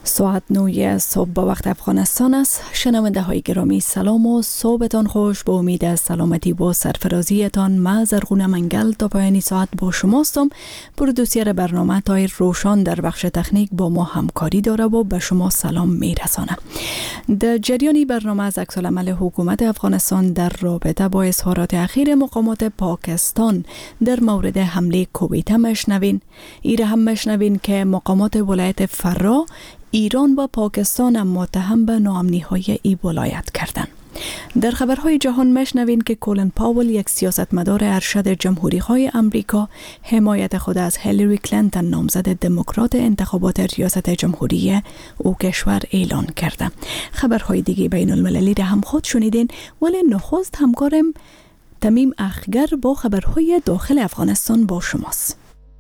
ساعت 9 صبح با وقت افغانستان است. شنونده های گرامی سلام و صبحتان خوش. با امید از سلامتی و سرفرازیتان من زرغونه منگل تا پایانی ساعت با شماستم. پرودوسر برنامه تایر روشان در بخش تکنیک با ما همکاری داره و به شما سلام میرسانه. در جریان برنامه از عکس‌العمل حکومت افغانستان در رابطه با اظهارات اخیر مقامات پاکستان در مورد حمله کویته مشنوین. ایره هم مشنوین که مقامات ولایت فرا ایران و پاکستان متهم به ناامنی‌های ای ولایت کردند. در خبرهای جهان مشنوین که کولن پاول، یک سیاستمدار ارشد جمهوری‌خواه امریکا، حمایت خود از هیلاری کلینتون نامزد دموکرات انتخابات ریاست جمهوری او کشور اعلان کرده. خبرهای دیگه بین المللی را هم خود شنیدین، ولی نخست همکارم تمیم اخگر با خبرهای داخل افغانستان با شماست.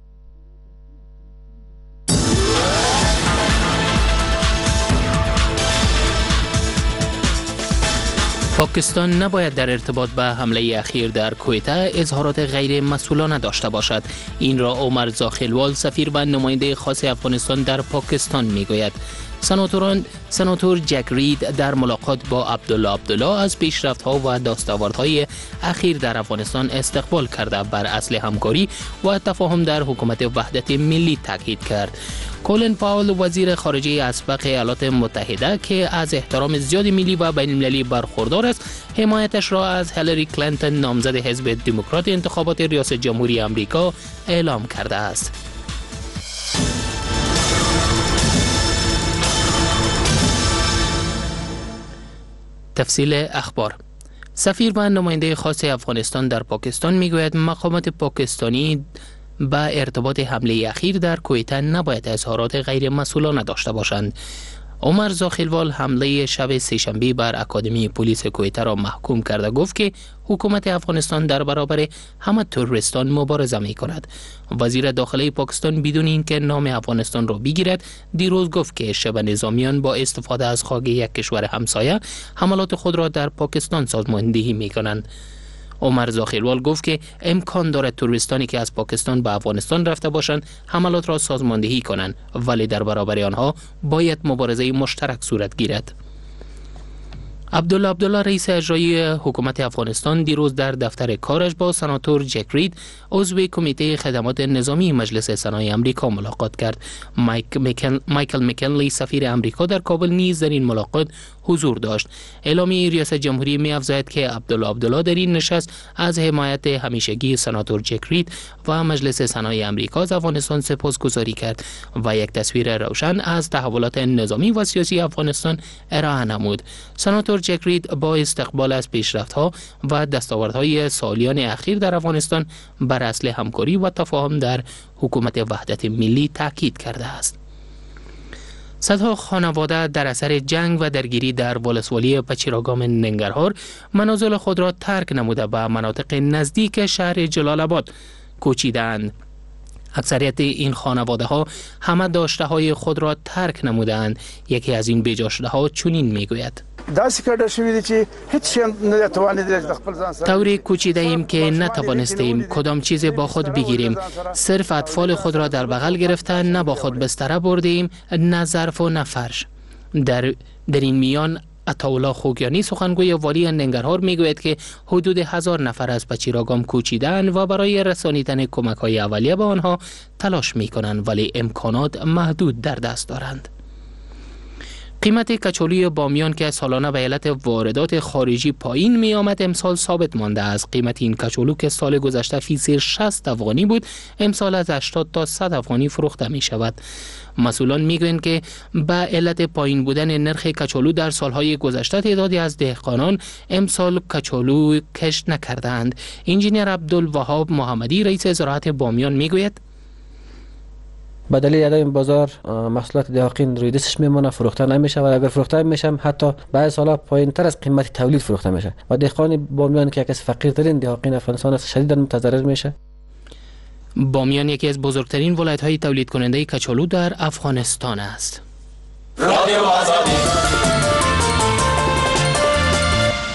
پاکستان نباید در ارتباط به حمله اخیر در کویته اظهارات غیر مسئولانه داشته باشد. این را عمر زاخیلوال، سفیر و نماینده خاص افغانستان در پاکستان میگوید. سناتور جک رید در ملاقات با عبدالله از پیشرفت‌ها و دستاوردهای اخیر در افغانستان استقبال کرده، بر اصل همکاری و تفاهم در حکومت وحدت ملی تاکید کرد. کولن پاول، وزیر خارجه اسبق ایالات متحده که از احترام زیاد ملی و بین المللی برخوردار است، حمایتش را از هیلاری کلینتون نامزد حزب دموکرات انتخابات ریاست جمهوری آمریکا اعلام کرده است. تفصیل اخبار. سفیر و نماینده خاص افغانستان در پاکستان میگوید مقامات پاکستانی با ارتباط حمله اخیر در کویته نباید اظهارات غیر مسئولانه داشته باشند. عمر زاخیلوال حمله شب سه‌شنبه بر اکادمی پلیس کویته را محکوم کرده گفت که حکومت افغانستان در برابر همه تروریستان مبارزه می کند. وزیر داخلی پاکستان بدون اینکه نام افغانستان را بگیرد دیروز گفت که شبه نظامیان با استفاده از خاک یک کشور همسایه حملات خود را در پاکستان سازماندهی می کنند. عمر زاخیلوال گفت که امکان دارد تروریستانی که از پاکستان به افغانستان رفته باشند حملات را سازماندهی کنند، ولی در برابر آنها باید مبارزه مشترک صورت گیرد. عبدالله رئیس اجرایی حکومت افغانستان دیروز در دفتر کارش با سناتور جک رید، عضو کمیته خدمات نظامی مجلس سنای آمریکا ملاقات کرد. مایکل مکنلی، سفیر آمریکا در کابل، نیز در این ملاقات حضور داشت. اعلامیه ریاست جمهوری می‌افزاید که عبدالله در این نشست از حمایت همیشگی سناتور جک رید و مجلس سنای آمریکا از افغانستان سپاسگزاری کرد و یک تصویر روشن از تحولات نظامی و سیاسی افغانستان ارائه نمود. سناتور جک رید با استقبال از پیشرفت‌ها و دستاوردهای سالیان اخیر در افغانستان بر اصل همکاری و تفاهم در حکومت وحدت ملی تاکید کرده است. صدها خانواده در اثر جنگ و درگیری در ولسوالی پچیراگام ننگرهار منازل خود را ترک نموده به مناطق نزدیک شهر جلال آباد کوچیدند. اکثریت این خانواده ها همه داشته های خود را ترک نمودند. یکی از این بی‌جاشته ها چنین میگوید: طوری کوچیده ایم که نتوانستیم کدام چیز با خود بگیریم. صرف اطفال خود را در بغل گرفته، نه با خود بستره بردیم، نه ظرف و نه فرش. در این میان عطاالله خوگیانی، سخنگوی والی ننگرهار، میگوید که حدود 1000 نفر از پچیراگام کوچیدند و برای رسانیدن کمک‌های اولیه به آنها تلاش می‌کنند، ولی امکانات محدود در دست دارند. قیمت کچالوی بامیان که سالانه به علت واردات خارجی پایین می آمد امسال ثابت مانده است. قیمت این کچالو که سال گذشته فیصد 60 افغانی بود، امسال از 80 تا 100 افغانی فروخته می شود. مسئولان میگویند که به علت پایین بودن نرخ کچالو در سالهای گذشته تعدادی از دهقانان امسال کچالو کشت نکردند. انجینیر عبدالوهاب محمدی، رئیس زراعت بامیان، میگوید: به دلیل ادای بازار محصولات دهقان روی دستش میمونه، فروخته نمیشه و اگر فروخته میشه حتی بعضی سالا پایینتر از قیمت تولید فروخته میشه و دهقان بامیان که یکی از فقیرترین دهقان افغانستان است شدیداً متضرر میشه. بامیان یکی از بزرگترین ولایت‌های تولید کننده کچالو در افغانستان است. رادیو آزادی.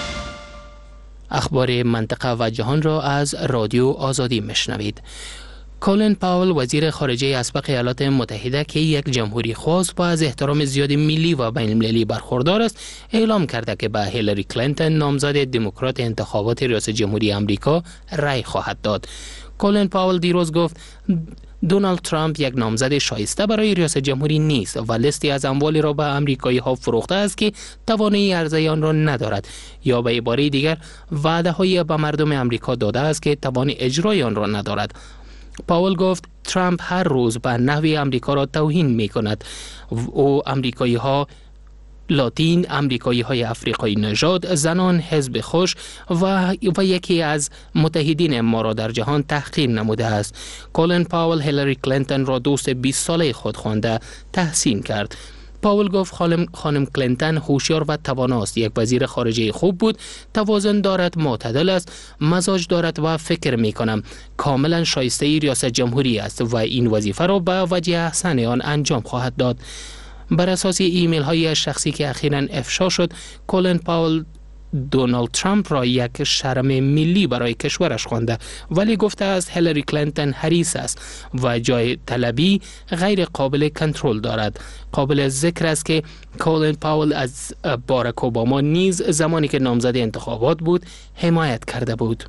اخبار منطقه و جهان را از رادیو آزادی میشنوید. کولین پاول وزیر خارجه اسبق ایالات متحده که یک جمهوری خواست و از احترام زیاد ملی و بین المللی برخوردار است، اعلام کرده که به هیلاری کلینتون نامزد دموکرات انتخابات ریاست جمهوری آمریکا رأی خواهد داد. کولین پاول دیروز گفت دونالد ترامپ یک نامزد شایسته برای ریاست جمهوری نیست و لیستی از اموالی را به آمریکایی ها فروخته است که توانایی عرضه آن را ندارد، یا به عباره دیگر وعده هایی به مردم آمریکا داده است که توان اجرای آن را ندارد. پاول گفت ترامپ هر روز به نحوی آمریکا را توهین می کند. او آمریکایی ها لاتین، آمریکایی های افریقایی نژاد، زنان، حزب خوش و یکی از متحدین ما را در جهان تحقیر نموده است. کولین پاول هیلاری کلینتون را دوست 20 ساله خود خوانده تحسین کرد. پاول گفت خانم کلینتون هوشیار و تواناست، یک وزیر خارجه خوب بود، توازن دارد، معتدل است، مزاج دارد و فکر می کنم کاملا شایسته ریاست جمهوری است و این وظیفه را به وجه احسن آن انجام خواهد داد. بر اساس ایمیل های شخصی که اخیراً افشا شد، کولین پاول دونالد ترامپ را یک شرم ملی برای کشورش خوانده، ولی گفته است هیلاری کلینتون حریص است و جای طلبی غیر قابل کنترل دارد. قابل ذکر است که کولین پاول از باراک اوباما نیز زمانی که نامزد انتخابات بود حمایت کرده بود.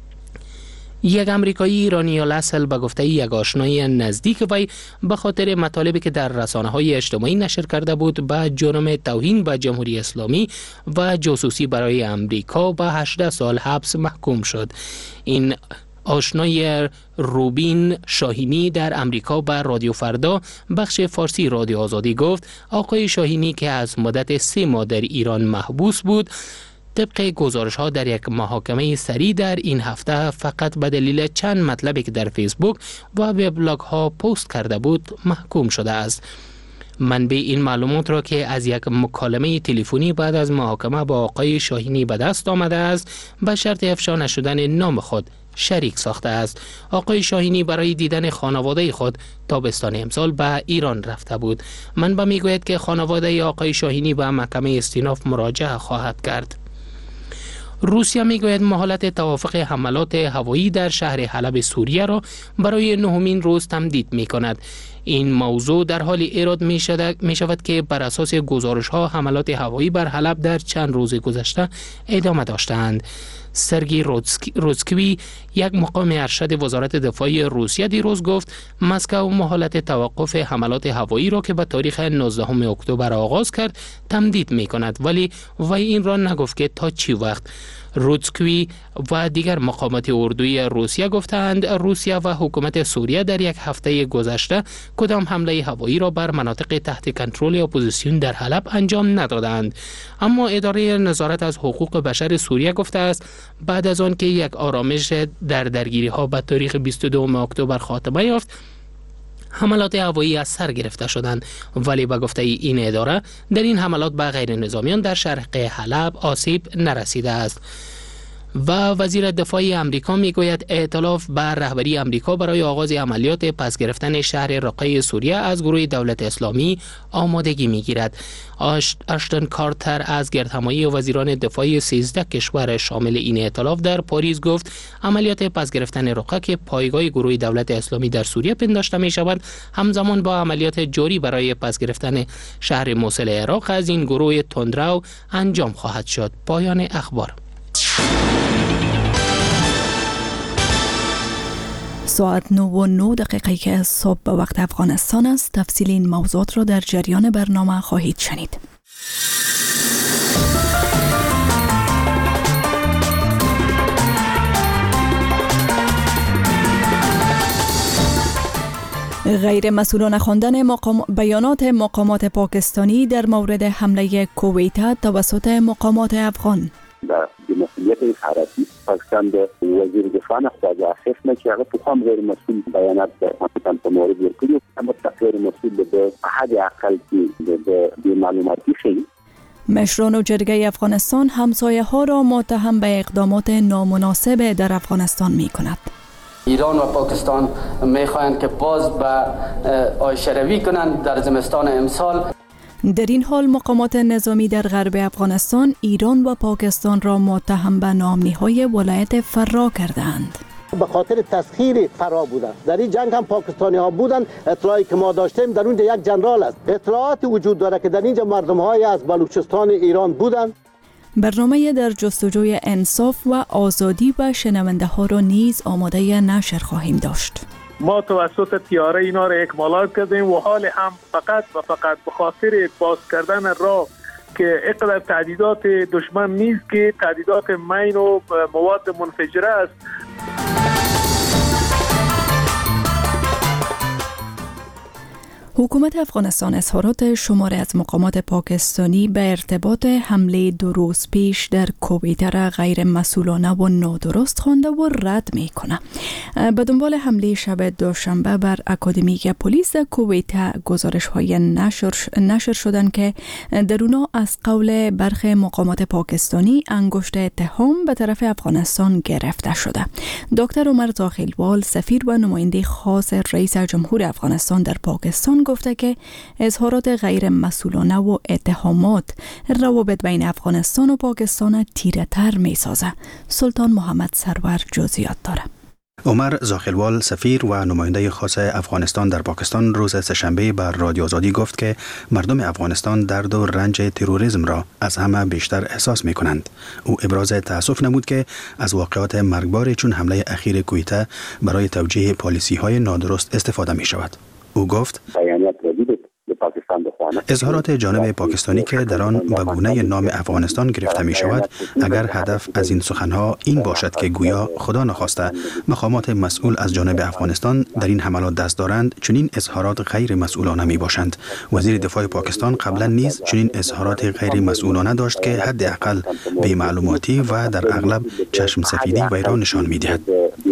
یک امریکایی ایرانی الاصل به گفته یک آشنای نزدیک وی به خاطر مطالبی که در رسانه‌های اجتماعی نشر کرده بود به جرم توهین به جمهوری اسلامی و جاسوسی برای امریکا به 18 سال حبس محکوم شد. این آشنای روبین شاهینی در امریکا به رادیو فردا بخش فارسی رادیو آزادی گفت آقای شاهینی که از مدت 3 ماه در ایران محبوس بود، طبق گزارش ها در یک محاکمه سریع در این هفته فقط به دلیل چند مطلبی که در فیسبوک و وبلاگ ها پست کرده بود محکوم شده است. منبع این معلومات را که از یک مکالمه تلفنی بعد از محاکمه با آقای شاهینی به دست آمده است، به شرط افشا نشدن نام خود شریک ساخته است. آقای شاهینی برای دیدن خانواده خود تابستان امسال به ایران رفته بود. منبع میگوید که خانواده آقای شاهینی به محکمه استیناف مراجعه خواهد کرد. روسیه میگوید مهلت توافق حملات هوایی در شهر حلب سوریه را برای 9مین روز تمدید می کند. این موضوع در حال ایراد می شود که بر اساس گزارش ها حملات هوایی بر حلب در چند روز گذشته ادامه داشتند. سرگی روزکوی، یک مقام ارشد وزارت دفاع روسیه، دیروز گفت مسکو مهلت توقف حملات هوایی را که به تاریخ 19 اکتبر آغاز کرد تمدید می کند، ولی وی این را نگفت که تا چی وقت. روزکوی و دیگر مقامات اردوی روسیه گفتند روسیه و حکومت سوریه در یک هفته گذشته کدام حمله هوایی را بر مناطق تحت کنترل اپوزیسیون در حلب انجام ندادند. اما اداره نظارت از حقوق بشر سوریه گفته است بعد از آن که یک آرامش در درگیری ها به تاریخ 22 اکتبر خاتمه یافت، حملات هوایی از سر گرفته شدند، ولی به گفته این اداره در این حملات به غیر نظامیان در شرق حلب آسیب نرسیده است. و وزیر دفاع آمریکا میگوید ائتلاف بر رهبری آمریکا برای آغاز عملیات پس گرفتن شهر رقه سوریه از گروه دولت اسلامی آمادگی میگیرد. آشتون کارتر از گردهمایی وزیران دفاع 13 کشور شامل این ائتلاف در پاریس گفت عملیات پس گرفتن رقه که پایگاه گروه دولت اسلامی در سوریه پنداشته می شود همزمان با عملیات جاری برای پس گرفتن شهر موصل عراق از این گروه تندرو انجام خواهد شد. پایان اخبار. ساعت 9:09 که صبح به وقت افغانستان است. تفصیل این موضوعات را در جریان برنامه خواهید شنید. غیر مسئولانه خواندن بیانات مقامات پاکستانی در مورد حمله کویت توسط مقامات افغان. در مسئولیت حرکتی پاکستان به وزیر دفاع خواجه آصف که هغه په کوم غیر مسئول بیانات پاکستان په مورد ورکړي، اما غیر مسئول به حد اقل د معلوماتی شي. مشران و جرگه افغانستان همسایه ها را متهم به اقدامات نامناسب در افغانستان می کند. ایران و پاکستان می خواهند که باز به آیشروی کنند در زمستان امسال. در این حال مقامات نظامی در غرب افغانستان ایران و پاکستان را متهم به ناامنی‌های ولایت فرا کردند. به خاطر تسخیر فرا بودند. در این جنگ هم پاکستانی ها بودند. اطلاعی که ما داشتیم در اونجا یک جنرال است. اطلاعاتی وجود داره که در اینجا مردم های از بلوچستان ایران بودند. برنامه در جستجوی انصاف و آزادی و شنونده ها را نیز آماده نشر خواهیم داشت. ما توسط تیاره اینا را اکمالات کردیم و حال هم فقط به خاطر باز کردن راه که اقدر تهدیدات دشمن نیست که تهدیدات مین و مواد منفجره است. حکومت افغانستان اظهارات شماری از مقامات پاکستانی به ارتباط حمله 2 روز پیش در کویت را غیر مسئولانه و نادرست خوانده و رد می کنه. به دنبال حمله شب دوشنبه بر اکادمی پلیس کویت گزارش های نشر شدند که در اونا از قول برخی مقامات پاکستانی انگشت اتهام به طرف افغانستان گرفته شده. دکتر عمر زاخیلوال سفیر و نماینده خاص رئیس جمهور افغانستان در پاکستان گفته که اظهارات غیر مسئولانه و اتهامات روابط بین افغانستان و پاکستان تیره تر می سازه. سلطان محمد سرور جزئیات داره. عمر زاخیلوال سفیر و نماینده خاص افغانستان در پاکستان روز سه‌شنبه بر رادیو آزادی گفت که مردم افغانستان درد و رنج تروریسم را از همه بیشتر احساس می کنند. او ابراز تأسف نمود که از واقعات مرگبار چون حمله اخیر کویت برای توجیه پالیسی های نادرست استفاده می شود. او گفت اظهارات جانب پاکستانی که در آن به گونه نام افغانستان گرفته می شود، اگر هدف از این سخنها این باشد که گویا خدا نخواسته مقامات مسئول از جانب افغانستان در این حملات دست دارند، چنین اظهارات غیر مسئولانه می باشند. وزیر دفاع پاکستان قبلا نیز چنین اظهارات غیر مسئولانه داشت که حداقل بی معلوماتی و در اغلب چشم سفیدی وی را نشان می دهد.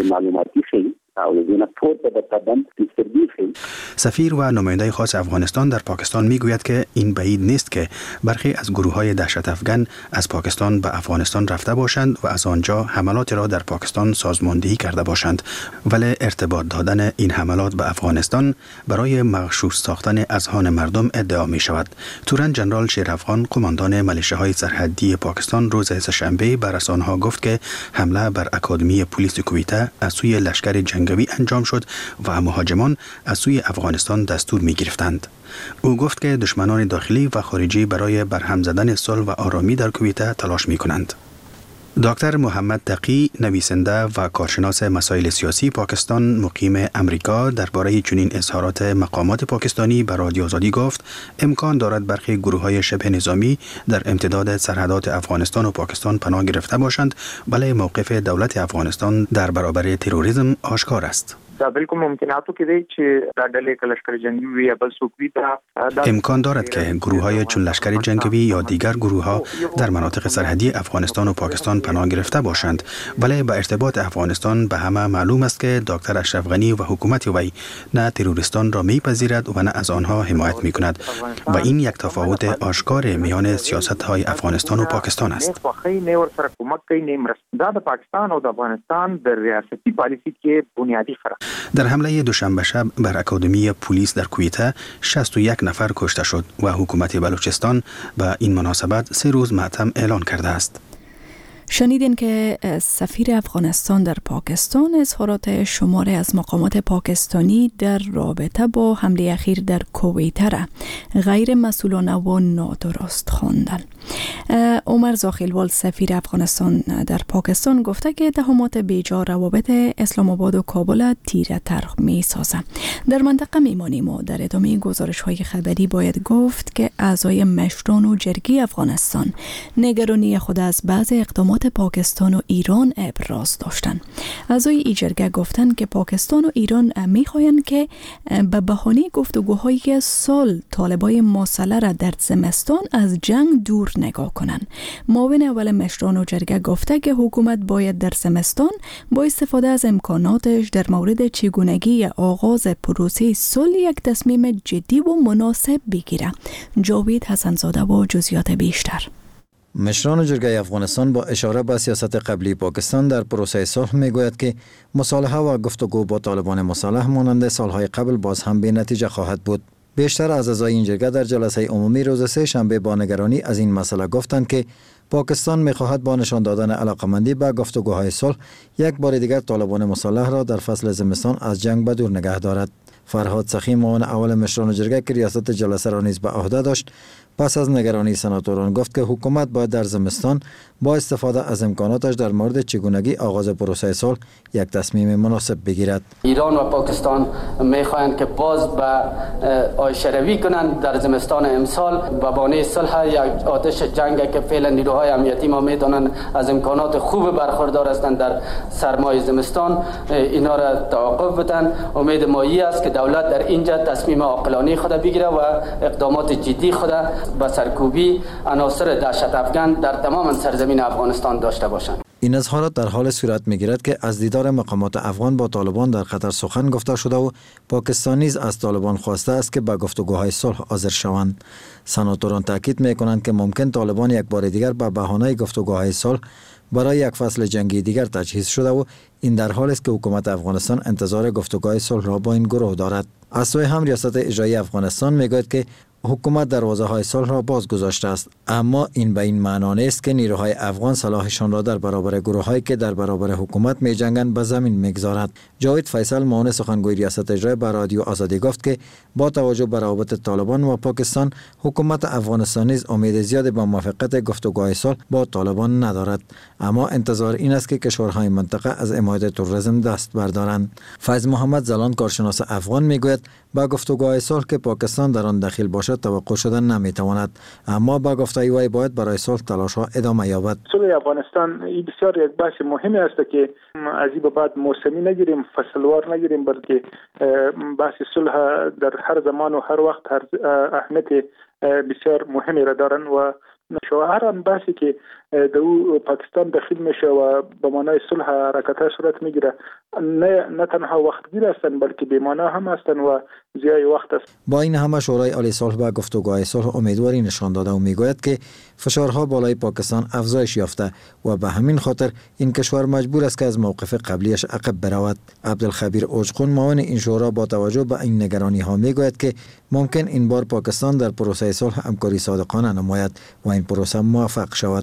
سفیر و نماینده خاص افغانستان در پاکستان میگوید که این بعید نیست که برخی از گروه‌های دهشت افغان از پاکستان به افغانستان رفته باشند و از آنجا حملات را در پاکستان سازماندهی کرده باشند، ولی ارتباط دادن این حملات به افغانستان برای مغشوش ساختن اذهان مردم ادعا می شود. تورن جنرال شیر افغان قماندان ملیشه‌های سرحدی پاکستان روز سه‌شنبه به رسانه‌ها گفت که حمله بر اکادمی پلیس کویت از سوی لشکر جنگی انجام شد و مهاجمان از سوی افغانستان دستور می گرفتند. او گفت که دشمنان داخلی و خارجی برای برهم زدن صلح و آرامی در کویت تلاش می کنند. دکتر محمد تقی، نویسنده و کارشناس مسائل سیاسی پاکستان مقیم امریکا، درباره چنین اظهارات مقامات پاکستانی به رادیو آزادی گفت امکان دارد برخی گروه‌های شبه نظامی در امتداد سرحدات افغانستان و پاکستان پناه گرفته باشند، ولی موقف دولت افغانستان در برابر تروریسم آشکار است. امکان دارد که گروه‌های چون لشکر جنگی یا دیگر گروه‌ها در مناطق سرحدی افغانستان و پاکستان پناه گرفته باشند، ولی به ارتباط افغانستان به همه معلوم است که دکتر اشرف غنی و حکومت وی نه تروریستان را میپذیرد و نه از آنها حمایت میکند و این یک تفاوت آشکار میان سیاست‌های افغانستان و پاکستان است. در حمله دوشنبه شب بر اکادمی پلیس در کویت 61 نفر کشته شد و حکومت بلوچستان به این مناسبت 3 روز ماتم اعلان کرده است. شنیدین که سفیر افغانستان در پاکستان اظهارات شماری از مقامات پاکستانی در رابطه با حمله اخیر در کویت را غیر مسئولانه و نادرست خواندند. عمر زاخیلوال سفیر افغانستان در پاکستان گفته که اتهامات بیجا روابط اسلام آباد و کابل تیره تر می سازند. در منطقه میمانیم و در ادامه گزارش های خبری باید گفت که اعضای مشران و جرگه افغانستان نگرانی خود از بعض اقدامات پاکستان و ایران ابراز داشتند. اعضای این جرگه گفتند که پاکستان و ایران میخواهند که به بهانه گفتگوهای صلح طالبای مسلح را در زمستان از جنگ دور نگاه کنند. معاون اول مشران و جرگه گفته که حکومت باید در زمستان با استفاده از امکاناتش در مورد چگونگی آغاز پروسه صلح یک تصمیم جدی و مناسب بگیره. جاوید حسنزاده و جزئیات بیشتر. مشران جرگه افغانستان با اشاره به سیاست قبلی پاکستان در پروسه صلح میگوید که مصالحه و گفتگو با طالبان مسلح مانند سالهای قبل باز هم بی نتیجه خواهد بود. بیشتر از اعضای این جرگه در جلسه عمومی روز سه شنبه با نگرانی از این مسئله گفتند که پاکستان می‌خواهد با نشان دادن علاقمندی به گفتگوهای صلح یک بار دیگر طالبان مسلح را در فصل زمستان از جنگ به دور نگه دارد. فرهاد سخی معاون اول مشران جرگه که ریاست جلسه را نیز به عهده داشت، پس از نگرانی سناتوران گفت که حکومت باید در زمستان با استفاده از امکاناتش در مورد چگونگی آغاز پروسه صلح یک تصمیم مناسب بگیرد. ایران و پاکستان میخواهند که باز به آشروی کنند در زمستان امسال به بهانه صلح یک آتش جنگ که فعلا نیروهای امنیتی ما میتونن از امکانات خوب برخوردار هستند در سرمای زمستان اینا را توقف بدن. امید ما است که دولت در اینجا تصمیم عاقلانه خود بگیره و اقدامات جدی خود به سرکوبی عناصر دهشت افکن در تمام سرزمین افغانستان داشته باشند. این اظهارات در حال صورت می‌گیرد که از دیدار مقامات افغان با طالبان در قطر سخن گفته شده و پاکستان نیز از طالبان خواسته است که به گفتگوهای صلح حاضر شوند. سناتوران تاکید می‌کنند که ممکن طالبان یک بار دیگر به بهانه گفتگوهای صلح برای یک فصل جنگی دیگر تجهیز شده و این در حالی است که حکومت افغانستان انتظار گفتگوهای صلح را با این گروه دارد. از سوی هم ریاست اجرایی افغانستان میگوید که حکومت دروازه‌های صلح را باز گذاشته است، اما این به این معنا نیست که نیروهای افغان سلاحشان را در برابر گروه‌هایی که در برابر حکومت می‌جنگند به زمین می‌گذارد. جاوید فیصل معاون سخنگوی ریاست اجرایی به رادیو آزادی گفت که با توجه به روابط طالبان و پاکستان، حکومت افغانستان نیز امید زیادی به موفقیت گفتگوهای صلح با طالبان ندارد، اما انتظار این است که کشورهای منطقه از حمایت تروریسم دست بردارند. فیض محمد زلان کارشناس افغان میگوید با گفتگوهای صلح که پاکستان در آن دخیل باشد توقع شدن نمیتواند، اما با گفته وی باید برای صلح تلاش‌ها ادامه یابد. صلح افغانستان این بسیار یک بحث مهمی است که از این به بعد موسمی نگیریم، فصلوار نگیریم، بلکه بحث صلح در هر زمان و هر وقت اهمیت بسیار مهمی را دارن و هر آن بحثی که در پاکستان دخیل میشه و به معنای صلح حرکت‌ها صورت میگیره نه تنها وقتگیر هستند بلکه بی‌معنا هم هستند و ضیاع وقت است. با این همه شورای عالی صلح به گفتگوهای صلح امیدواری نشان داده و میگوید که فشارها بالای پاکستان افزایش یافته و به همین خاطر این کشور مجبور است که از موقف قبلیش عقب برود. عبدالخبیر اوجخون معاون این شورا با توجه به این نگرانی ها میگوید که ممکن این بار پاکستان در پروسه صلح همکاری صادقانه نماید و این پروسه موفق شود.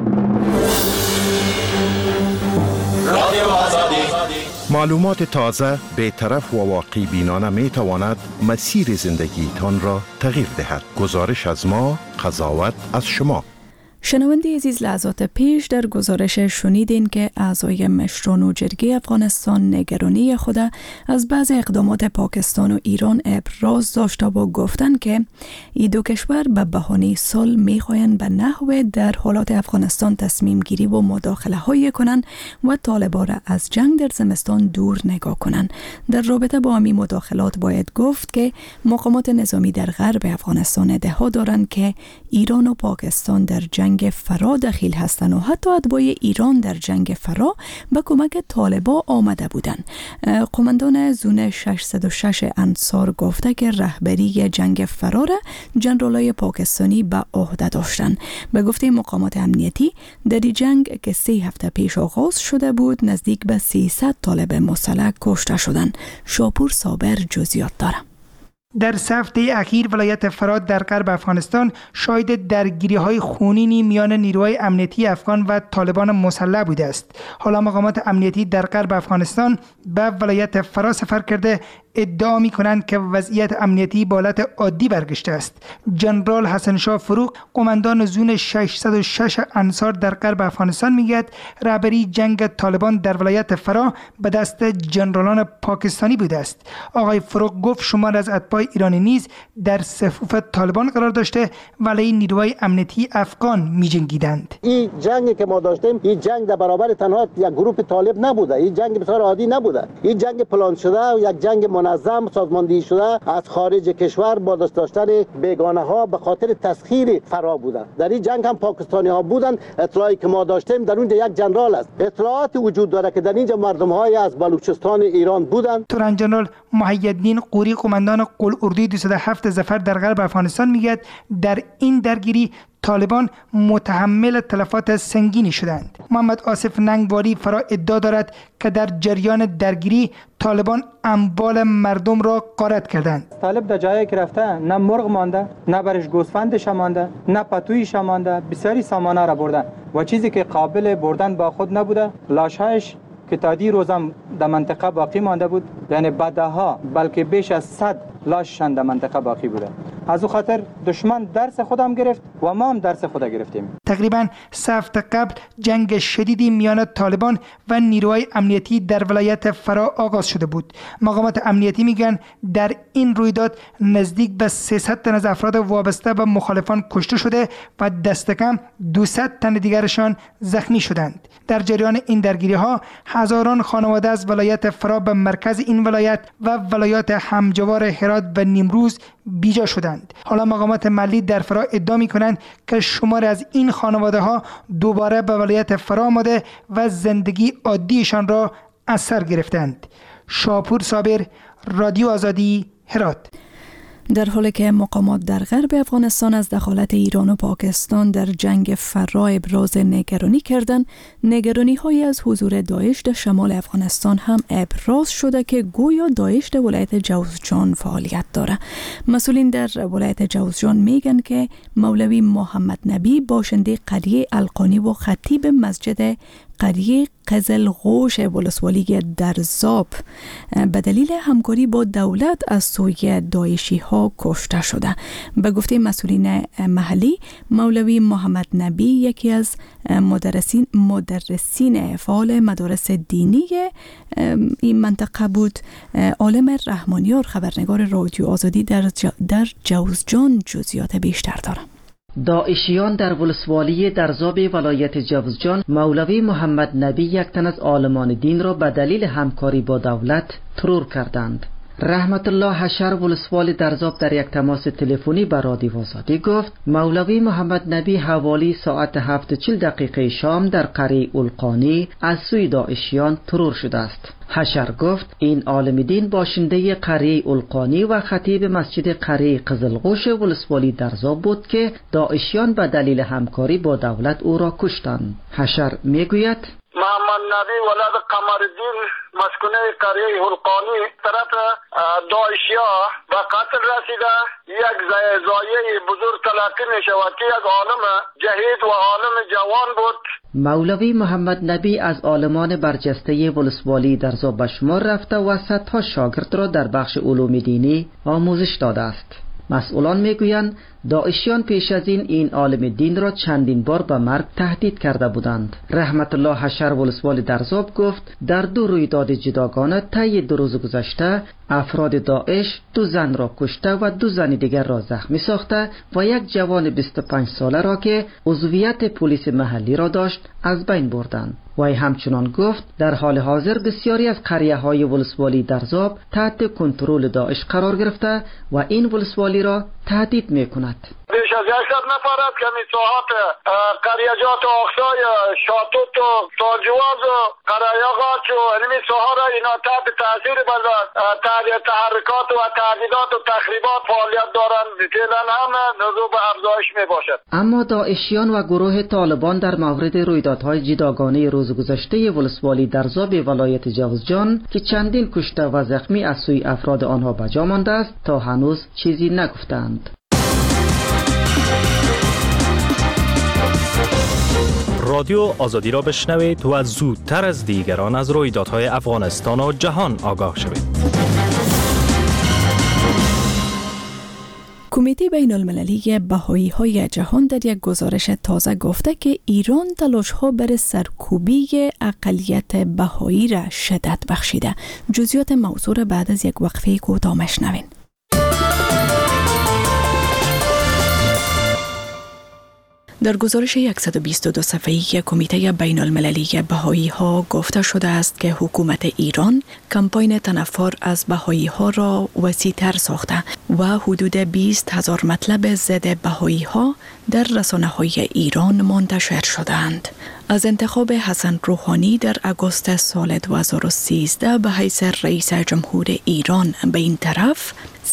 معلومات تازه، بی‌طرف و واقعی بینانه می تواند مسیر زندگیتان را تغییر دهد. گزارش از ما، قضاوت از شما. شنونده عزیز، لحظات پیش در گزارش شنیدین که اعضای مشران و جرگه افغانستان نگرانی خود از بعض اقدامات پاکستان و ایران ابراز داشته و گفتند که این دو کشور به بهانه صلح میخواهند به نحو در حالات افغانستان تصمیم گیری و مداخله های کنند و طالبان را از جنگ در زمستان دور نگاه کنند. در رابطه با همین مداخلات باید گفت که مقامات نظامی در غرب افغانستان ادعا دارند که ایران و پاکستان در جنگ فرا دخیل هستند و حتی اتباع ایران در جنگ فرا به کمک طالبان آمده بودند. قماندان زون 606 انصار گفته که رهبری جنگ فرا را ژنرالای پاکستانی به عهده داشتند. به گفته مقامات امنیتی در این جنگ که 3 هفته پیش آغاز شده بود نزدیک به 300 طالب مسلح کشته شدند. شاپور صابر جزئیات داره. در 3 هفته اخیر ولایت فرات در غرب افغانستان شاهد درگیری‌های خونینی میان نیروهای امنیتی افغان و طالبان مسلح بوده است. حالا مقامات امنیتی در غرب افغانستان به ولایت فرات سفر کرده ادعا می‌کنند که وضعیت امنیتی به حالت عادی برگشته است. ژنرال حسن شاه فروغ، قماندان زون 606 انصار در غرب افغانستان میگوید رهبری جنگ طالبان در ولایت فرا به دست ژنرالان پاکستانی بوده است. آقای فروغ گفت شمار از اتباع ایرانی نیز در صفوف طالبان قرار داشته ولی نیروهای امنیتی افغان می‌جنگیدند. این جنگی که ما داشتیم این جنگ در برابر تنها یک گروه طالب نبوده، این جنگ بسیار عادی نبوده، این جنگ پلان شده و یک جنگ منظم سازماندهی شده از خارج کشور با دست داشتن بیگانه ها به خاطر تسخیر فرا بودند. در این جنگ هم پاکستانی ها بودند. اطلاعی که ما داشتیم در اونجا یک ژنرال است. اطلاعات وجود داره که در اینجا مردم های از بلوچستان ایران بودند. تورن ژنرال محی‌الدین قوری، قماندان قل اردوی 207 ظفر در غرب افغانستان میگه در این درگیری طالبان متحمل تلفات سنگینی شدند. محمد آصف ننگواری فرا ادعا دارد که در جریان درگیری طالبان اموال مردم را غارت کردند. طالب در جایی که رفته نه مرغ مانده، نه برش گوسفندش مانده، نه پتویش مانده، بسیاری سامانه را برده و چیزی که قابل بردن با خود نبوده لاشهایش که تا دی روزم در منطقه باقی مانده بود، یعنی بدها بلکه بیش از 100 لاششان در منطقه باقی بوده. از او خاطر دشمن درس خودم گرفت و ما هم درس خود گرفتیم. تقریبا 3 هفته قبل جنگ شدیدی میان طالبان و نیروهای امنیتی در ولایت فرا آغاز شده بود. مقامات امنیتی میگن در این رویداد نزدیک به 300 تن از افراد وابسته و مخالفان کشته شده و دست کم 200 تن دیگرشان زخمی شدند. در جریان این درگیری ها هزاران خانواده از ولایت فرا به مرکز این ولایت و ولایات همجوار هرات و نیمروز بیجا شدند. حالا مقامات محلی در فرا ادعا می‌کنند که شمار از این خانواده ها دوباره به ولایت فرا آمده و زندگی عادیشان را از سر گرفتند. شاپور صابر، رادیو آزادی، هرات. در حالی که مقامات در غرب افغانستان از دخالت ایران و پاکستان در جنگ فرا ابراز نگرانی کردند، نگرانی‌هایی از حضور داعش در شمال افغانستان هم ابراز شده که گویا داعش در ولایت جوزجان فعالیت داره. مسئولین در ولایت جوزجان میگن که مولوی محمد نبی باشنده قریه القانی و خطیب مسجد قریه قزلغوش ولسوالی درزاب به دلیل همکاری با دولت از سوی داعشی ها کشته شده. به گفته مسئولین محلی، مولوی محمد نبی یکی از مدرسین فعال مدارس دینی این منطقه بود. عالم رحمانیار، خبرنگار رادیو آزادی در جوزجان جزئیات بیشتر داره. داعشیان در ولسوالی درزاب ولایت جوزجان مولوی محمد نبی یک تن از عالمان دین را به دلیل همکاری با دولت ترور کردند. رحمت الله حشر ولسوالی درزاب در یک تماس تلفنی با رادیو آزادی گفت مولوی محمد نبی حوالی ساعت 7:40 شام در قریه القانی از سوی داعشیان ترور شده است. حشر گفت این عالم دین باشنده قریه القانی و خطیب مسجد قریه قزلغوش ولسوالی درزاب بود که داعشیان به دلیل همکاری با دولت او را کشتند. حشر میگوید محمد نبی ولد قمرالدین مسکونه قریه القانی طرف داعشیا به قتل رسیده. یک زایه بزرگ تلقی می شود که یک عالم جهید و عالم جوان بود. مولوی محمد نبی از عالمان برجسته ولسوالی درزاب به شمار رفته و صدها شاگرد را در بخش علوم دینی آموزش داده است. مسئولان میگویند داعشیان پیش از این عالم دین را چندین بار به مرگ تهدید کرده بودند. رحمت الله حشر ولسوالی درزاب گفت در 2 رویداد جداگانه طی 2 روز گذشته افراد داعش 2 زن را کشته و 2 زن دیگر را زخمی ساخته و یک جوان 25 ساله را که عضویت پلیس محلی را داشت از بین بردند. وی همچنان گفت در حال حاضر بسیاری از قریه‌های ولسوالی درزاب تحت کنترل داعش قرار گرفته و این ولسوالی را تهدید می‌کند. بیش از 100 نفر از کمی ساحات قریجات آقسای شاتوت و تاجواز و قریاغاچ و علمی ساحا را اینا تحت تاثیر تحرکات و تهدیدات و تخریبات فعالیت دارند. فعلا هم موضوع به افزایش می باشد. اما داعشیان و گروه طالبان در مورد رویدادهای جداگانه روز گذشته ولسوالی درزاب ولایت جوزجان که چندین کشته و زخمی از سوی افراد آنها به جا مانده است تا هنوز چیزی نگفتند. رادیو آزادی را بشنوید و زودتر از دیگران از رویدادهای افغانستان و جهان آگاه شوید. کمیته بین المللی بهایی‌های جهان در یک گزارش تازه گفته که ایران تلاش‌ها برای سرکوبی اقلیت بهایی را شدت بخشیده. جزئیات موضوع را بعد از یک وقفه کوتاه میشنوین. در گزارش 122 صفحه‌ای کمیته بین المللی بهایی‌ها گفته شده است که حکومت ایران کمپاین تنفر از بهایی‌ها را وسیع‌تر ساخته و حدود 20,000 مطلب ضد بهایی‌ها در رسانه‌های ایران منتشر شدند. از انتخاب حسن روحانی در آگوست سال 2013 به حیث رئیس جمهور ایران به این طرف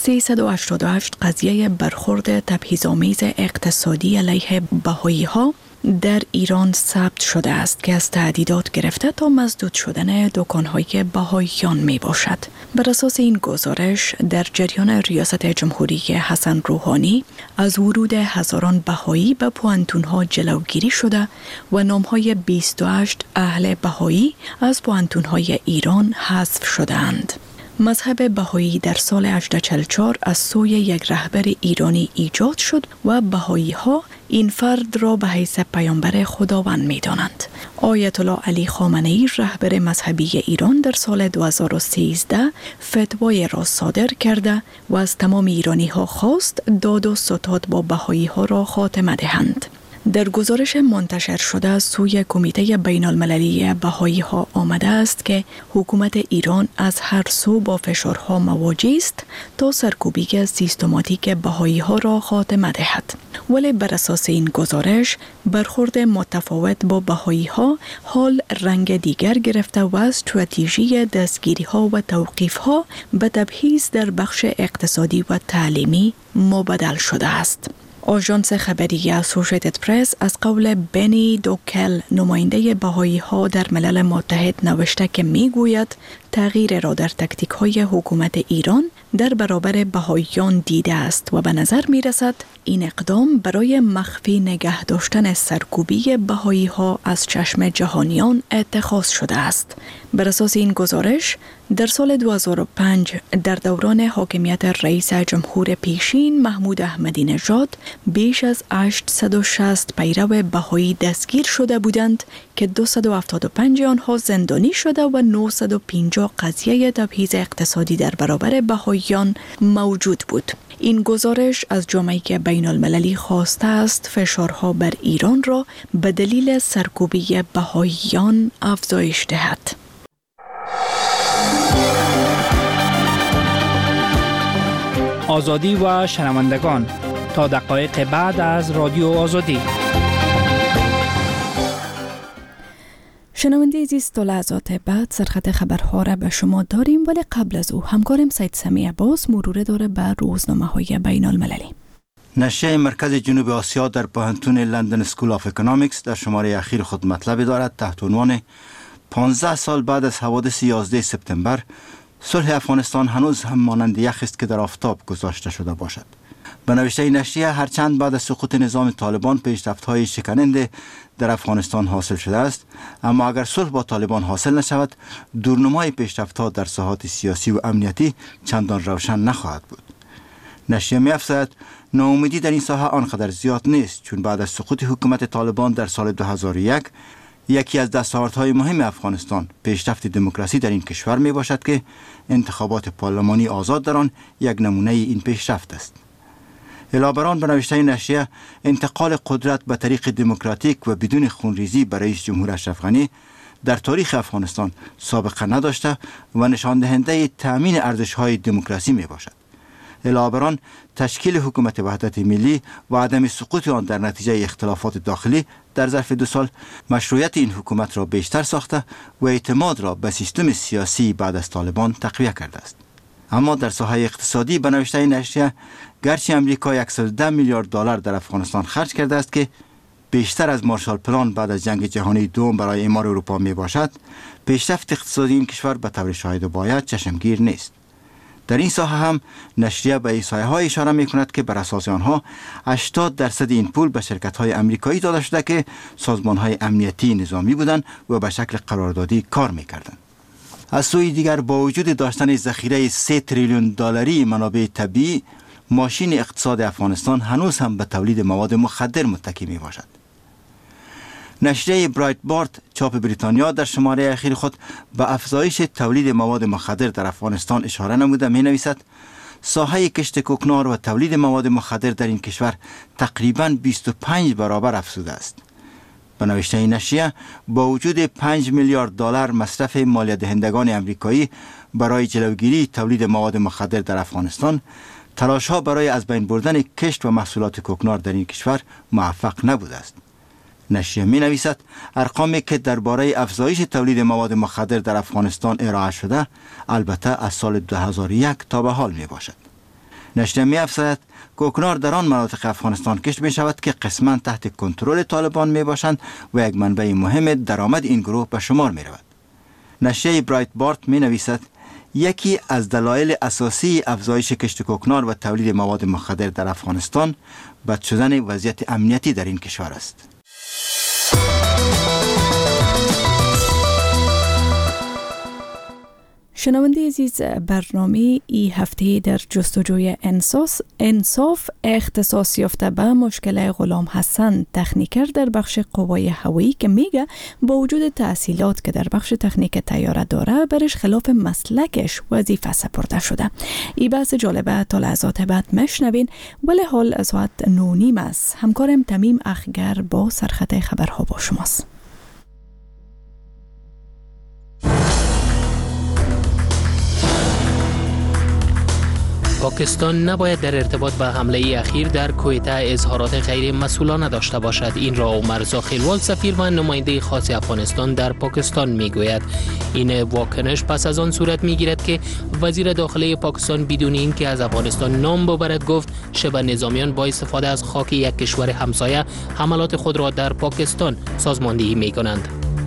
388 قضیه برخورد تبعیض‌آمیز اقتصادی علیه بهائی‌ها در ایران ثبت شده است که از تعدیدات گرفته تا مسدود شدن دکان‌های بهائیان می باشد. بر اساس این گزارش در جریان ریاست جمهوری حسن روحانی از ورود هزاران بهایی به پوانتون‌ها جلوگیری شده و نام‌های 28 اهل بهایی از پوانتون‌های ایران حذف شده‌اند. مذهب بهایی در سال 1844 از سوی یک رهبر ایرانی ایجاد شد و بهایی ها این فرد را به حیث پیامبر خداوند می دانند. آیت الله علی خامنه‌ای رهبر مذهبی ایران در سال 2013 فتوای را صادر کرده و از تمام ایرانی ها خواست داد و ستاد با بهایی ها را خاتمه دهند. در گزارش منتشر شده از سوی کمیته بین المللی بهایی ها آمده است که حکومت ایران از هر سو با فشارها مواجه است تا سرکوبی سیستماتیک بهایی ها را خاتمه دهد. ولی بر اساس این گزارش برخورد متفاوت با بهایی ها حال رنگ دیگر گرفته و استراتژی دستگیری ها و توقیف ها به تبعیض در بخش اقتصادی و تعلیمی مبدل شده است. آژانس خبری اسوشیتد پرس از قول بنی دوکل نماینده بهایی ها در ملل متحد نوشته که میگوید تغییر را در تکتیک های حکومت ایران در برابر بهاییان دیده است و به نظر می رسد این اقدام برای مخفی نگه داشتن سرکوبی بهایی ها از چشم جهانیان اتخاذ شده است. بر اساس این گزارش در سال 2005 در دوران حاکمیت رئیس جمهور پیشین محمود احمدی نژاد بیش از 860 پیرو بهایی دستگیر شده بودند که 275 آنها زندانی شده و 950 قضیه تبعیض اقتصادی در برابر بهاییان موجود بود. این گزارش از جامعه بین المللی خواسته است فشارها بر ایران را به دلیل سرکوبی بهاییان افزایش دهد. آزادی و شنوندگان تا دقایق بعد از رادیو آزادی. شنونده عزیز تا لحظات بعد سرخط خبرها را به شما داریم، ولی قبل از او همکارم سید سمی عباس مرور داره بر روزنامه‌های بین المللی. نشریه مرکز جنوب آسیا در پوهنتون لندن اسکول آف اکونومیکس در شماره اخیر خود مطلبی دارد تحت عنوان 15 سال بعد از حوادث 11 سپتامبر صلح افغانستان هنوز هم مانند یخ است که در آفتاب گذاشته شده باشد. به نوشته نشریه هرچند بعد از سقوط نظام طالبان پیشرفت‌های شکننده در افغانستان حاصل شده است، اما اگر صلح با طالبان حاصل نشود دورنمای پیشرفت‌ها در ساحات سیاسی و امنیتی چندان روشن نخواهد بود. نشریه می‌افزاید ناامیدی در این ساحه آنقدر زیاد نیست، چون بعد از سقوط حکومت طالبان در سال 2001 یکی از دستاوردهای مهم افغانستان پیشرفت دموکراسی در این کشور می باشد که انتخابات پارلمانی آزاد در آن یک نمونه این پیشرفت است. علاوه بر آن به نوشته نشریه انتقال قدرت به طریق دموکراتیک و بدون خونریزی به رئیس جمهور اشرف غنی در تاریخ افغانستان سابقه نداشته و نشان دهنده تأمین ارزش‌های دموکراسی می باشد. علاوه بر آن تشکیل حکومت وحدت ملی و عدم سقوط آن در نتیجه اختلافات داخلی در ظرف 2 سال مشروعیت این حکومت را بیشتر ساخته و اعتماد را به سیستم سیاسی بعد از طالبان تقویت کرده است. اما در ساحه اقتصادی به نوشته نشریه گرچه امریکا 110 میلیارد دلار در افغانستان خرج کرده است که بیشتر از مارشال پلان بعد از جنگ جهانی دوم برای اعمار اروپا می باشد، پیشرفت اقتصادی این کشور به طور شاهد و باید چشمگیر نیست. در این ساحه هم نشریه به احصایه‌های اشاره می‌کند که بر اساس آنها 80% این پول به شرکت‌های آمریکایی داده شده که سازمان‌های امنیتی نظامی بودند و به شکل قراردادی کار می‌کردند. از سوی دیگر با وجود داشتن ذخیره 3 تریلیون دلاری منابع طبیعی، ماشین اقتصاد افغانستان هنوز هم به تولید مواد مخدر متکی می‌باشد. نشریه برایت بارت چاپ بریتانیا در شماره اخیر خود به افزایش تولید مواد مخدر در افغانستان اشاره نموده می نویسد ساحه کشت کوکنار و تولید مواد مخدر در این کشور تقریباً 25 برابر افزوده است. به نوشته نشریه با وجود 5 میلیارد دلار مصرف مالیات دهندگان آمریکایی برای جلوگیری تولید مواد مخدر در افغانستان، تلاش‌ها برای از بین بردن کشت و محصولات کوکنار در این کشور موفق نبوده است. نشریه می نویسد ارقامی که درباره افزایش تولید مواد مخدر در افغانستان ارائه شده البته از سال 2001 تا به حال می باشد. نشریه می افزاید کوکنار در آن مناطق افغانستان کشت می شود که قسما تحت کنترل طالبان می باشند و یک منبع مهم درآمد این گروه به شمار می رود. نشریه برایت بارت می نویسد یکی از دلایل اساسی افزایش کشت کوکنار و تولید مواد مخدر در افغانستان بد شدن وضعیت امنیتی در این کشور است. شنونده عزیز، برنامه ای هفته در جستجوی انصاف اختصاص یافته به مشکل غلام حسن تکنیکر در بخش قوای هوایی که میگه با وجود تحصیلات که در بخش تکنیک طیاره داره برش خلاف مسلکش وظیفه سپرده شده. این بحث جالبه تا لحظات بعد مشنوین، ولی حال ساعت 9:30 است. همکارم تمیم اخگر با سرخط خبرها با شماست. پاکستان نباید در ارتباط به حمله اخیر در کویته اظهارات غیر مسئولانه داشته باشد. این را عمر زاخیلوال، سفیر و نماینده خاص افغانستان در پاکستان میگوید. این واکنش پس از آن صورت میگیرد که وزیر داخله پاکستان بدون اینکه از افغانستان نام ببرد گفت شبه نظامیان با استفاده از خاک یک کشور همسایه حملات خود را در پاکستان سازماندهی میکنند.